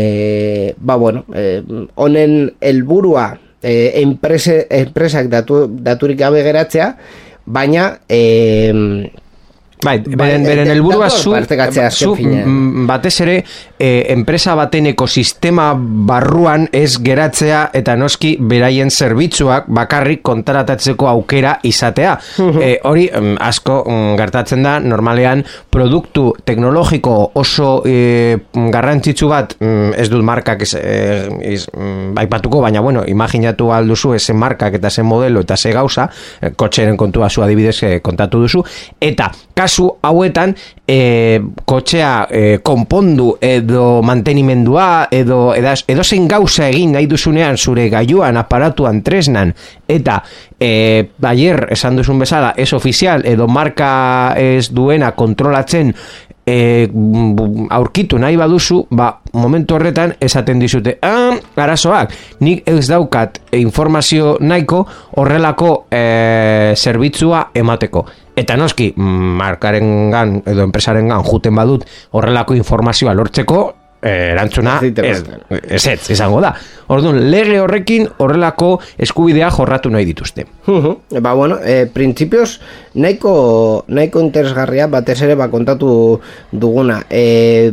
e, ba bueno, e, honen helburua e, enprese, enpresak datu, daturik gabe geratzea, baina eh, bai, beren, beren helburua zu, zu batez ere e, enpresa baten ekosistema barruan ez geratzea eta noski beraien zerbitzuak bakarrik kontratatzeko aukera izatea. e, hori asko gertatzen da normalean produktu teknologiko oso e, garrantzitsu bat, ez dut markak ez, e, ez, aipatuko, baina bueno, imaginatu alduzu esen markak eta zen modelo eta ze gauza, kotxeren kontua zu adibidez e, kontatu duzu, eta kasu hauetan e, kotxea e, konpondu edo mantenimendua edo edo zein gauza egin nahi duzunean zure gailuan, aparatuan, tresnan, eta e, baier esan duzun bezala ez ofizial edo marka ez duena kontrolatzen E, aurkitu nahi baduzu, ba, momentu horretan esaten dizute, ah, arazoak, nik ez daukat informazio nahiko horrelako e, zerbitzua emateko. Eta noski, markarengan edo enpresarengan juten badut horrelako informazioa lortzeko, erantzuna ez, ez, ez izango da. Orduan, lege horrekin horrelako eskubidea jorratu nahi dituzte. Uh-huh. Ba, bueno, e, printzipioz nahiko, nahiko interesgarria batez ere ba, kontatu duguna. E,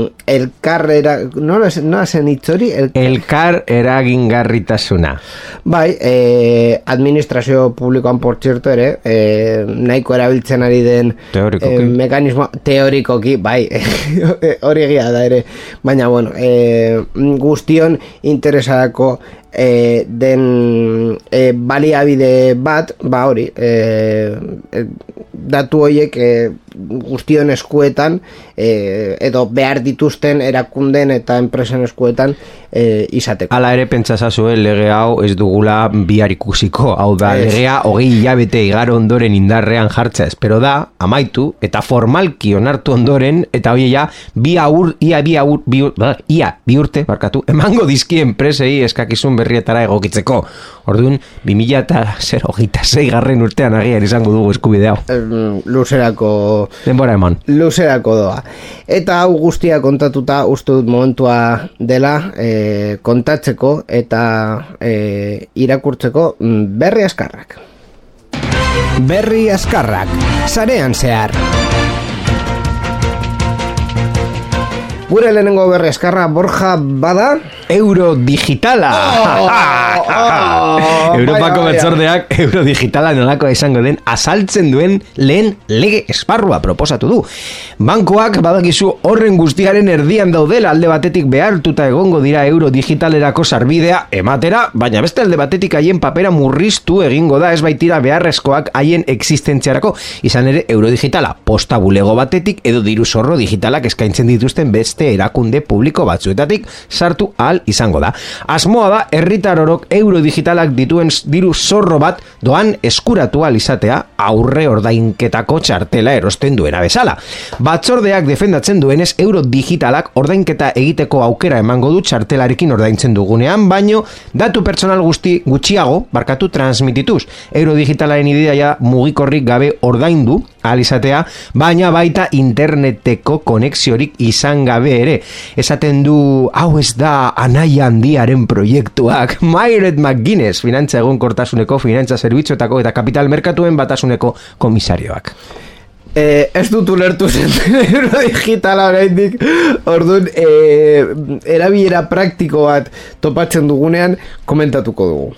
elkar era... Nola no zen hitzori? El... Elkar eragingarritasuna. Bai, e, administrazio publikoan por txerto ere, e, nahiko erabiltzen ari den e, mekanismo teorikoki, bai, hori egia da ere. Baina, bueno, e, guztion interesadako e, den e, baliabide bat, ba hori, e, e, datu horiek e, guztion eskuetan e, edo behar dituzten erakunden eta enpresen eskuetan e, izateko. Hala ere pentsazazue lege hau ez dugula bihar ikusiko, hau da es. Legea hogei hilabete igaro ondoren indarrean jartza espero da, amaitu eta formalki onartu ondoren eta hori ja bi aur, ia bi aur, bi, ia bi urte, barkatu, emango dizki enpresei eskakizun berrietara egokitzeko. Orduan, bi mila hogeita sei garren urtean agian izango dugu eskubide hau. Luzerako... Denbora eman. Luzerako doa. Eta hau guztia kontatuta uste dut momentua dela e, kontatzeko eta e, irakurtzeko berri askarrak. Berri askarrak, sarean zehar. Gure lehenengo berri askarra, Borja, bada... Euro digitala! Oh, oh, oh, Europako batzordeak euro digitala nolako izango den azaltzen duen lehen lege esparrua proposatu du. Bankoak badakizu horren guztiaren erdian daudela, alde batetik behartuta egongo dira euro digitalerako sarbidea ematera, baina beste alde batetik haien papera murriztu egingo da, ez baitira beharrezkoak haien existentziarako. Izan ere, euro digitala posta bulego batetik edo diru zorro digitalak eskaintzen dituzten beste erakunde publiko batzuetatik sartu ahal izango da. Asmoa da, herritar orok euro digitalak dituen diru zorro bat doan eskuratu ahal izatea aurre ordainketako txartela erosten duena bezala. Batzordeak defendatzen duenez euro digitalak ordainketa egiteko aukera emango du txartelarekin ordaintzen dugunean, baino datu personal guzti gutxiago barkatu transmitituz. Euro digitalaren ideia mugikorrik gabe ordaindu ahal izatea, baina baita interneteko konexiorik izan gabe ere. Esaten du, hau ez da anaia handiaren proiektuak. Myred McGuinness, finantza egonkortasuneko, finantza zerbitzuetako eta kapital merkatuen batasuneko komisarioak. Eh, ez dut ulertu zen euro digitala oraindik. Orduan, eh, erabilera praktiko bat topatzen dugunean komentatuko dugu.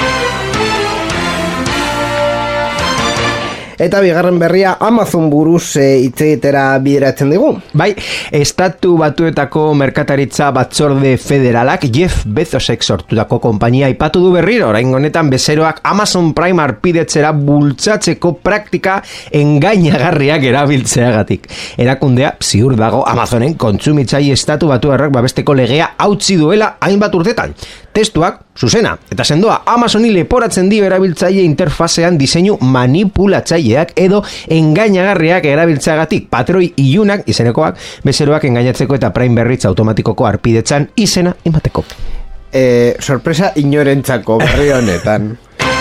Eta bigarren berria Amazon buruz hitz e, egitera bideratzen digu. Bai, estatu batuetako merkataritza batzorde federalak Jeff Bezosek sortutako konpainia aipatu du berriro. Orain honetan bezeroak Amazon Prime arpidetzera bultzatzeko praktika engainagarriak erabiltzeagatik. Erakundea ziur dago Amazonen kontsumitzaile estatu batuarrak babesteko legea hautsi duela hainbat urtetan. Testuak zuzena eta sendoa Amazoni leporatzen dio erabiltzaile interfasean diseinu manipulatzaileak edo engainagarriak erabiltzeagatik. Patroi ilunak izenekoak bezeroak engainatzeko eta Prime berritza automatikoko arpidetzan izena emateko. Eh, sorpresa inorentzako berri honetan.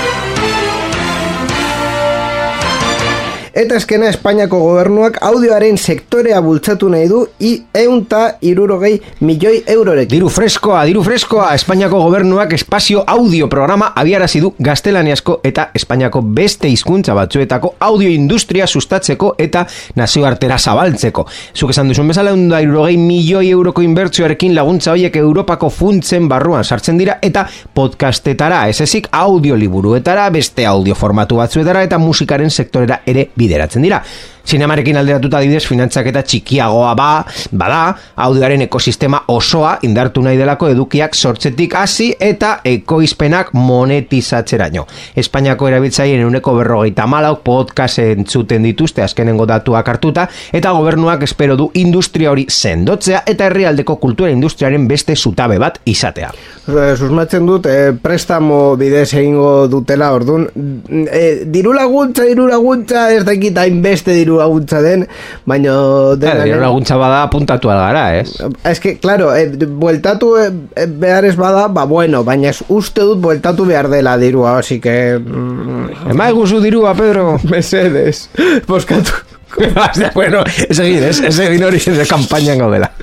Eta eskena Espainiako gobernuak audioaren sektorea bultzatu nahi du i eunta irurogei milioi eurorekin. Diru freskoa, diru freskoa, Espainiako gobernuak espazio audio programa abiarazi du gaztelaniazko eta Espainiako beste hizkuntza batzuetako audio industria sustatzeko eta nazioartera zabaltzeko. Zuk esan duzun bezala eunta irurogei milioi euroko inbertsioarekin laguntza horiek Europako funtzen barruan sartzen dira eta podcastetara, ez ezik audioliburuetara, beste audio formatu batzuetara eta musikaren sektorera ere bideratzen dira. Zinemarekin alderatuta adibidez finantzak eta txikiagoa ba, bada, audioaren ekosistema osoa indartu nahi delako edukiak sortzetik hasi eta ekoizpenak monetizatzeraino. Espainiako erabiltzaileen ehuneko berrogeita hamalau podcast entzuten dituzte azkenengo datuak hartuta eta gobernuak espero du industria hori sendotzea eta herrialdeko kultura industriaren beste zutabe bat izatea. Susmatzen dut, eh, prestamo bidez egingo dutela, orduan, eh, diru laguntza, diru laguntza, ez dakit hainbeste diru laguntza den, baina... Claro, diru laguntza bada apuntatu algara, ez? Ez que, claro, eh, bueltatu eh, behar ez bada, ba bueno, baina ez uste dut bueltatu behar dela dirua, así que... Mm, Ema eguzu dirua, Pedro. Mesedes, boskatu. Bueno, ez egin, ez, ez egin hori de kampainan gaudela.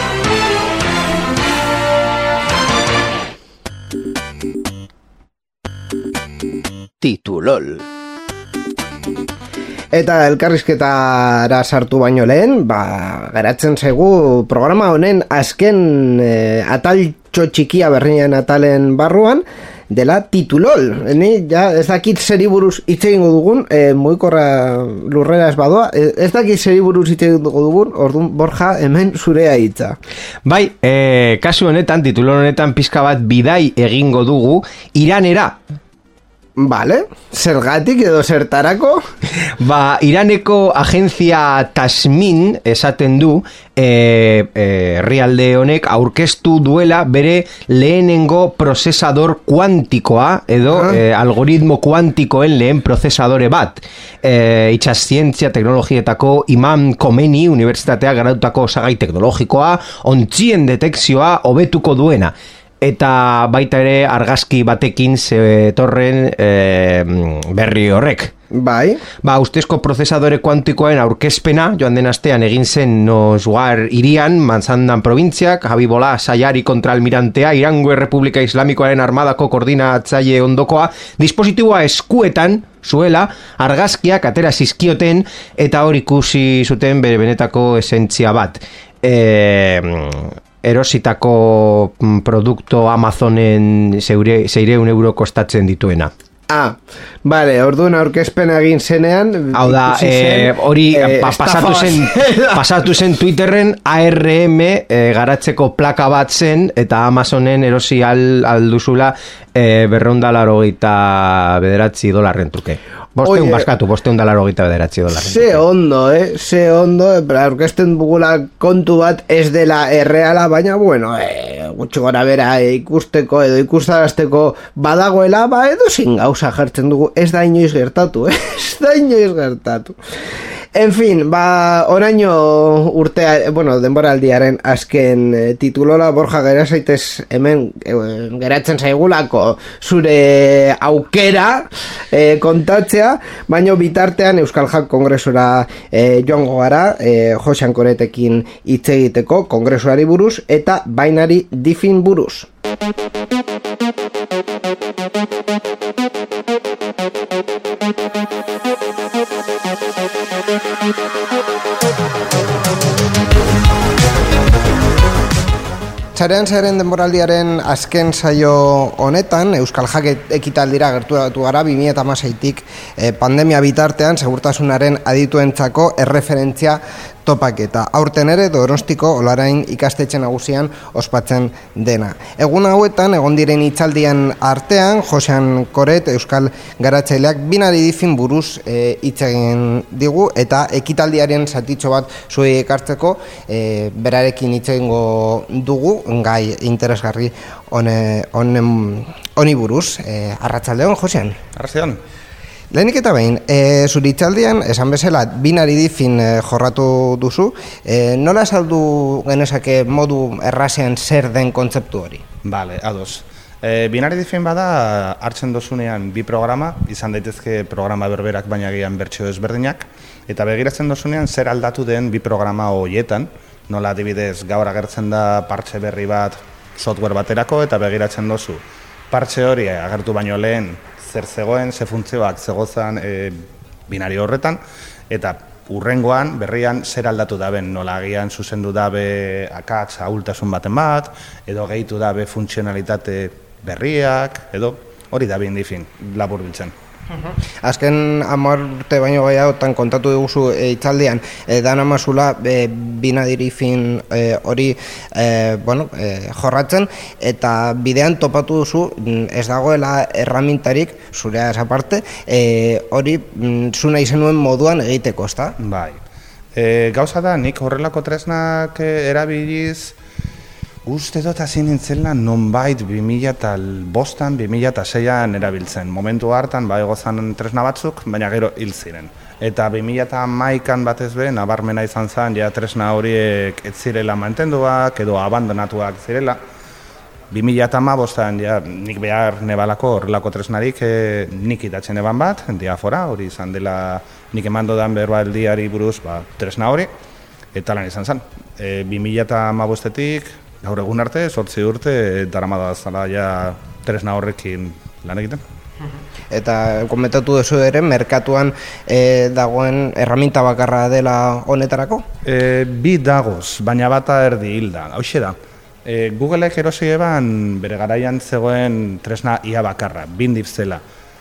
Titulol. Eta elkarrizketara sartu baino lehen, ba, geratzen zaigu programa honen azken eh, ataltxo txikia berrien atalen barruan, dela Titulol. Ni ja ez dakit zeri buruz hitz egingo dugun, eh, mugikorra lurrera ez badoa, eh, ez dakit zeri buruz hitz egingo dugun, orduan Borja hemen zurea hitza. Bai, eh, kasu honetan, Titulol honetan pizka bat bidai egingo dugu Iranera. Vale, zergatik edo zertarako? Ba, Iraneko agentzia Tasmin esaten du herrialde e, e, honek aurkeztu duela bere lehenengo prozesador kuantikoa edo ah. e, algoritmo kuantikoen lehen prozesadore bat. E, Itxas zientzia teknologietako Imam Khomeini Unibertsitatea garatutako osagai teknologikoa, ontzien detekzioa hobetuko duena. eta baita ere argazki batekin zetorren e, berri horrek. Bai. Ba, ustezko prozesadore kuantikoen aurkezpena, joan den astean egin zen Nosguar irian, Manzandan probintziak, Javi Bola saiari kontraalmirantea, Irango Errepublika Islamikoaren armadako koordinatzaile ondokoa, dispositiboa eskuetan zuela, argazkiak atera zizkioten, eta hor ikusi zuten bere benetako esentzia bat. E, erositako produkto Amazonen seireun euro kostatzen dituena. Ah, bale, orduan aurkezpena egin zenean... Hau da, hori eh, pa, pasatu, zen, pasatu zen Twitterren A R M eh, garatzeko plaka bat zen, eta Amazonen erosi al, alduzula eh, berreundalaro gita bederatzi dolarren truke. Bosteun baskatu, bosteun dalaro gita bederatzi dolarren. Ze ondo, eh? Ze ondo, aurkezten bugula kontu bat ez dela erreala, baina, bueno, eh, gutxi gora bera eh, ikusteko edo ikustarazteko badagoela, ba, edo zin gauza jartzen dugu, ez da inoiz gertatu, eh? Ez da inoiz gertatu. En fin, ba, oraino urtea, bueno, denboraldiaren azken eh, titulola, Borja, gera zaitez hemen eh, geratzen zaigulako zure aukera eh, kontatzea, baino bitartean Euskal Jak Kongresura eh, joango gara, eh, Josean Koretekin hitz egiteko kongresuari buruz eta Binary Diffin buruz. Zarean zaren denboraldiaren azken saio honetan, Euskal Jak ekitaldira gerturatu gara bi mila hamaseitik eh, pandemia bitartean segurtasunaren adituentzako erreferentzia topaketa. Aurten ere Donostiko Olarain ikastetxe nagusian ospatzen dena. Egun hauetan, egon diren hitzaldian artean, Josean Koret, Euskal Garatzaileak Binary Diffin buruz hitz e, egin digu, eta ekitaldiaren zatitxo bat zuei ekartzeko e, berarekin hitz egingo dugu, gai interesgarri honi buruz. E, Arratsaldeon, Josean. Arratsaldeon. Lehenik eta behin, e, zure hitzaldian, esan bezala, Binary Diffin e, jorratu duzu, e, nola saldu genezake modu errazean zer den kontzeptu hori? Bale, ados. E, Binary Diffin bada, hartzen dozunean bi programa, izan daitezke programa berberak baina gian bertsio ezberdinak, eta begiratzen dozunean zer aldatu den bi programa horietan, nola adibidez gaur agertzen da partxe berri bat software baterako, eta begiratzen dozu. Partxe hori agertu baino lehen, zer zegoen, ze funtzioak zegozan e, binari horretan, eta urrengoan, berrian, zer aldatu daben, nola agian zuzendu dabe akats ahultasun baten bat, edo gehitu dabe funtzionalitate berriak, edo hori da Binary Diffin, labur biltzen. Azken hamar urte baino gehiagotan kontatu dugu hitzaldian e, dan amazula e, Binary Diffin hori e, e, bueno, e, jorratzen, eta bidean topatu duzu ez dagoela erramintarik zurea esaparte hori e, zu nahi zenuen moduan egiteko, ezta? Bai. E, gauza da, nik horrelako tresnak erabiliz uste dut hasi nintzela nonbait bi mila bostan, bi mila seian erabiltzen. Momentu hartan, ba, egozan tresna batzuk, baina gero hil ziren. Eta bi mila hamaikan batez be, nabarmena izan zen, ja tresna horiek ez zirela mantenduak, edo abandonatuak zirela. bi mila hamabostan, ja, nik behar nebalako horrelako tresnarik, e, nik itatzen eban bat, diafora, hori izan dela, nik emando dan berbaldiari buruz, ba, tresna hori, eta lan izan zen. E, bi mila hamabostetik, gaur egun arte, zortzi urte, daramada zala ja tresna horrekin lan egiten. Eta komentatu duzu ere, merkatuan e, dagoen erraminta bakarra dela honetarako? E, bi dagoz, baina bata erdi hilda, hauxe da. E, Googleek erosi eban bere garaian zegoen tresna ia bakarra, Bindif zela.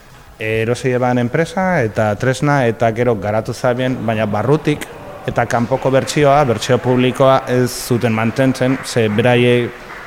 Erosi eban enpresa eta tresna eta gero garatu zabien, baina barrutik eta kanpoko bertsioa, bertsio publikoa ez zuten mantentzen, ze beraiei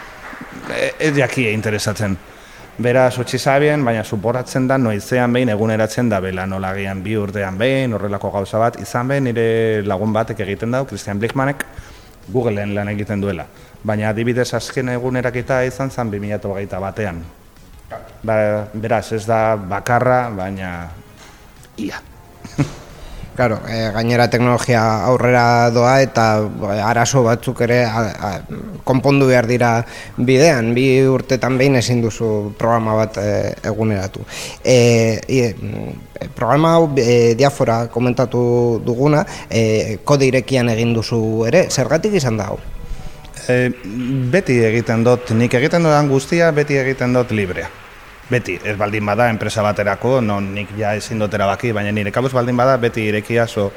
ez jakie interesatzen. Beraz, utzi zabien, baina suporatzen da noizean behin eguneratzen da bela, nolagian bi urtean behin, horrelako gauza bat, izan behin nire lagun batek egiten dau, Christian Blickmanek, Googleen lan egiten duela. Baina adibidez azken eguneraketa izan zen bi mila hogeita batean. Ba, beraz, ez da bakarra, baina ia. Claro, e, gainera teknologia aurrera doa eta arazo batzuk ere a, a, konpondu behar dira bidean, bi urtetan behin ezin duzu programa bat e, eguneratu. E, e, programa hau e, diafora komentatu duguna, e, kode irekian egin duzu ere, zergatik izan da hau? E, beti egiten dut, nik egiten dudan guztia, beti egiten dut librea. Beti, ez baldin bada enpresa baterako, non nik ja ezin dut erabaki, baina nire kabuz baldin bada, beti irekia zo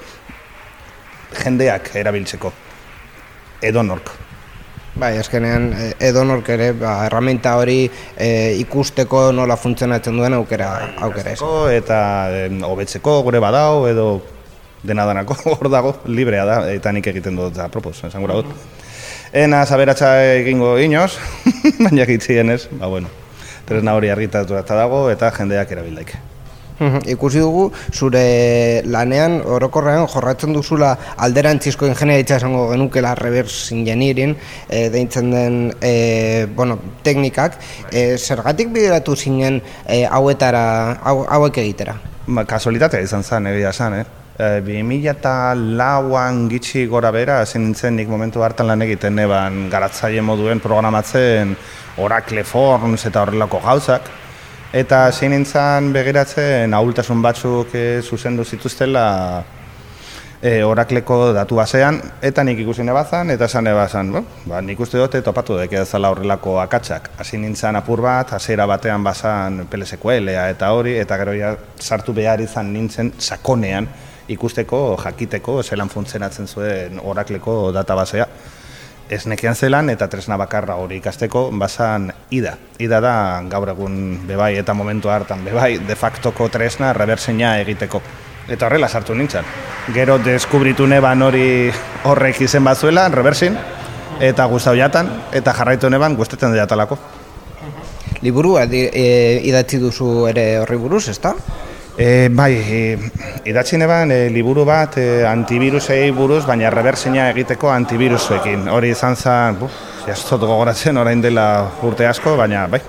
jendeak erabiltzeko. Edonork. Bai, azkenean edonork ere, ba, erramenta hori e, ikusteko nola funtzionatzen duen aukera, aukera ez. Eta e, hobetzeko gure badau, edo dena danako hor dago, librea da, eta nik egiten dut da, propos, esan gura dut. Ena zaberatza egingo inoz, baina gitzien ez, ba bueno, tresna hori argitatu eta dago, eta jendeak erabildaik. Ikusi dugu, zure lanean, orokorrean, jorratzen duzula alderantzizko ingenieritza esango genukela reverse engineering, e, deintzen den e, bueno, teknikak, e, zergatik bideratu zinen e, hauetara, hau, hauek egitera? Ba, kasualitatea izan zen, egia zen, eh? E, bi mila lauan gitxi gora bera, hasi nintzen nik momentu hartan lan egiten eban garatzaile moduen programatzen Oracle Forms eta horrelako gauzak. Eta hasi nintzen begiratzen ahultasun batzuk e, zuzendu zituztela e, Oracleko datu basean, eta nik ikusi nebazan, eta esan nebazan, bo, ba, nik uste dute topatu dek edazala horrelako akatsak. Hasi nintzen apur bat, hasiera batean bazan P L S Q L-a eta hori, eta gero ja sartu behar izan nintzen sakonean ikusteko, jakiteko, zelan funtzionatzen zuen Oracleko databasea. Ez nekean zelan eta tresna bakarra hori ikasteko bazan I D A. I D A da gaur egun bebai eta momentu hartan bebai de factoko tresna reverseina egiteko. Eta horrela sartu nintzen. Gero deskubritu neban hori horrek izen batzuela, reversin, eta gustau jatan, eta jarraitu neban gustatzen jatalako. Liburua e, idatzi duzu ere horri buruz, ezta? E, bai, e, idatzi neban e, liburu bat e, antivirusei buruz, baina reversina egiteko antivirusuekin. Hori izan zen, buf, jastot gogoratzen orain dela urte asko, baina bai.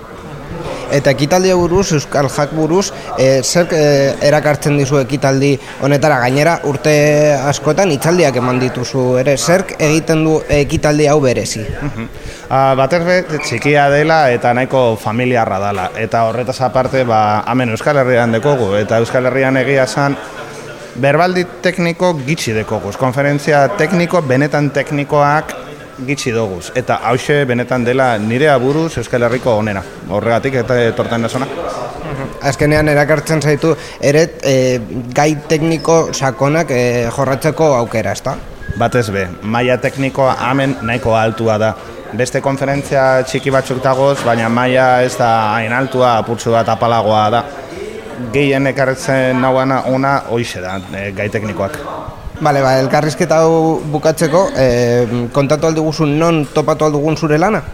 Eta ekitaldi buruz, Euskal Jak buruz, e, zer e, erakartzen dizu ekitaldi honetara, gainera urte askotan hitzaldiak eman dituzu ere, zer egiten du ekitaldi hau berezi? Uh-huh. Uh, batez be, txikia dela eta nahiko familiarra dela. Eta horretaz aparte, ba, hemen Euskal Herrian dekogu, eta Euskal Herrian egia esan, berbaldi tekniko gitxi dekoguz. Konferentzia tekniko, benetan teknikoak gitxi doguz. Eta hause benetan dela nire aburuz Euskal Herriko onena. Horregatik eta etorten desona. Azkenean erakartzen zaitu ere e, gai tekniko sakonak e, jorratzeko aukera, ezta? Batez be, maila teknikoa hemen nahiko altua da. Beste konferentzia txiki batzuk dagoz, baina maila ez da hain altua, apurtzu bat apalagoa da. Gehien ekartzen nagoena ona hoixe da, e, gai teknikoak. Bale, ba, elkarrizketa hau bukatzeko, e, kontatu alduguzun non topatu aldugun zure lana?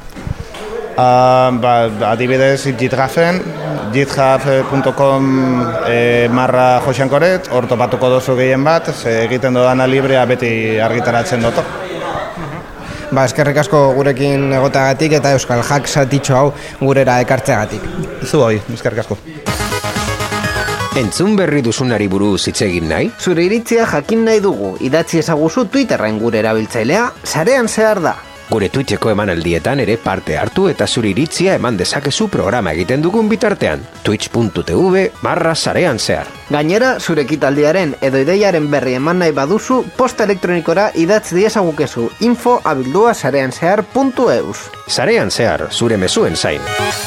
Uh, ba, adibidez GitHuben, github punto com e, marra joxankoret, hor topatuko dozu gehien bat, ze egiten dodana librea beti argitaratzen doto. Ba, eskerrik asko gurekin egotagatik eta Euskal Jak satitxo hau gurera ekartzeagatik. Zu hoi, eskerrik asko. Entzun berri duzunari buruz hitz egin nahi? Zure iritzia jakin nahi dugu, idatzi ezaguzu Twitterren gure erabiltzailea, sarean zehar da. Gure Twitcheko emanaldietan ere parte hartu eta zure iritzia eman dezakezu programa egiten dugun bitartean. twitch punto tv barra sarean zehar. Gainera, zure ekitaldiaren edo ideiaren berri eman nahi baduzu, posta elektronikora idatz diezagukezu info abildua sarean zehar puntu eus. Sarean zehar, zure mezuen zain.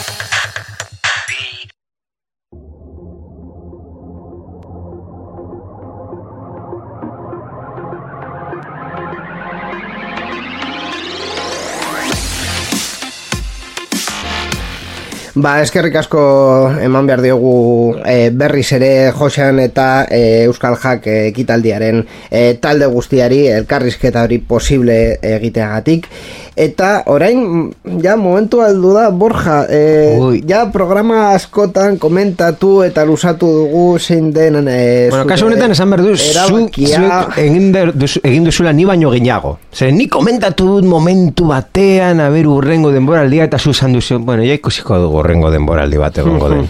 Ba, eskerrik asko eman behar diogu e, berriz ere Joxan eta e, Euskal Jak e, ekitaldiaren e, talde guztiari elkarrizketa hori posible egiteagatik. Eta orain, ja, momentu aldu da, Borja, e, ja programa askotan komentatu eta lusatu dugu zein den e, bueno, kasu honetan esan behar du, zuk egin, egin duzula ni baino gehiago. Zer, ni komentatu dut momentu batean, aber urrengo denboraldia, eta zu esan duzu, bueno, ja ikusiko dugu urrengo denboraldi bat egongo den.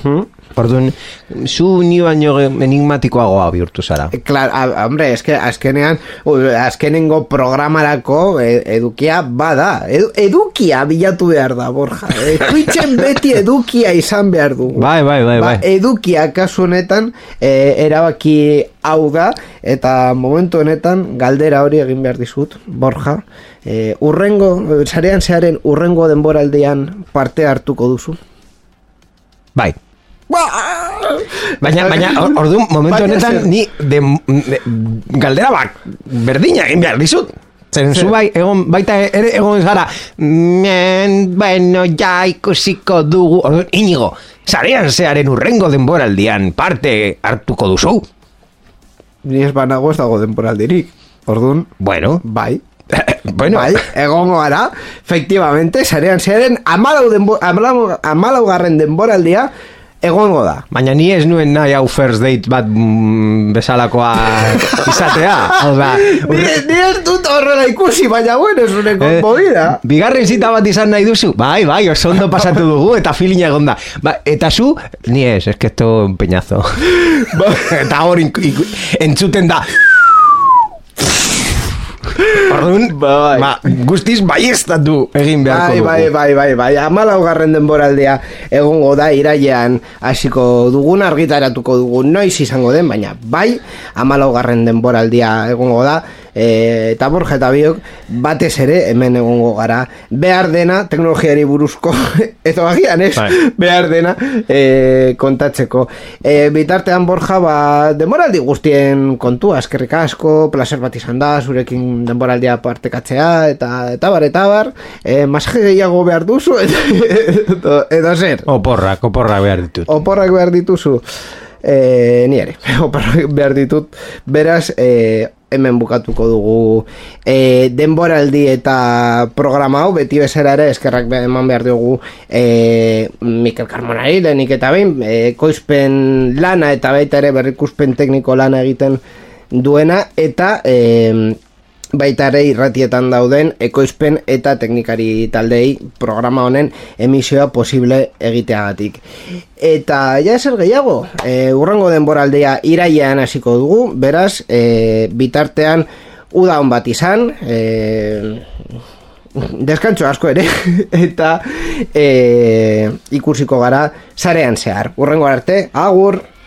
Orduan, zu ni baino enigmatikoagoa bihurtu zara. Claro, a, hombre, eske azkenean, u, azkenengo programarako e, edukia bada. Edu, edukia bilatu behar da, Borja. E, Twitchen beti edukia izan behar dugu. Bai, bai, bai, bai. Ba, edukia kasu honetan e, erabaki hau da, eta momentu honetan galdera hori egin behar dizut, Borja. E, urrengo, sarean zearen urrengo denboraldean parte hartuko duzu? Bai. Baina, baina, orduan, momentu honetan, ni de, de, galdera bak, berdina egin behar dizut. Zeren zu bai, egon, baita ere egon zara, men, bueno, ja ikusiko dugu. Orduan, Inigo, zarean zearen urrengo denboraldian parte hartuko duzu? Ni ez banago ez dago denboraldirik. Orduan, bueno, bai. bueno, bai, egongo gara, efectivamente, zarean zearen amalau, denbo, amalau, amalau garren denboraldia egongo da. Baina ni ez nuen nahi hau first date bat mm, bezalakoa izatea. Oda, ni, ni ez dut horrela ikusi, baina bueno, ez une konbobida. Eh, bigarren zita bat izan nahi duzu? Bai, bai, oso ondo pasatu dugu eta feeling egon da. Ba, eta zu, ni ez, es que esto un peñazo. Eta hor entzuten da... Orduan, bai. ba, guztiz baiestatu egin beharko bai, dugu. bai, bai, bai, bai, amalaugarren denboraldea egongo da irailean hasiko dugun, argitaratuko dugu noiz izango den, baina bai, amalaugarren denboraldia egongo da, e, eta Borja eta biok batez ere hemen egongo gara, behar dena teknologiari buruzko, eto agian ez, bai. behar dena e, kontatzeko. E, bitartean Borja, ba, denboraldi guztien kontua, eskerrik asko, placer bat izan da, zurekin denboraldia partekatzea, eta eta bar, eta bar, e, masaje gehiago behar duzu, edo, edo zer. Oporrak, oporrak behar ditut. Oporrak behar dituzu. E, ni ere, oporrak behar ditut. Beraz, e, hemen bukatuko dugu e, denboraldi eta programa hau, beti bezala ere eskerrak eman behar dugu e, Mikel Carmonari, denik eta behin, e, ekoizpen lana eta baita ere berrikuspen tekniko lana egiten duena, eta e, baita ere irratietan dauden ekoizpen eta teknikari taldei programa honen emisioa posible egiteagatik. Eta ja eser gehiago, e, urrengo denboraldea irailean hasiko dugu, beraz, e, bitartean uda hon bat izan, e, deskantxo asko ere, eta e, ikusiko gara sarean zehar. Urrengo arte, agur!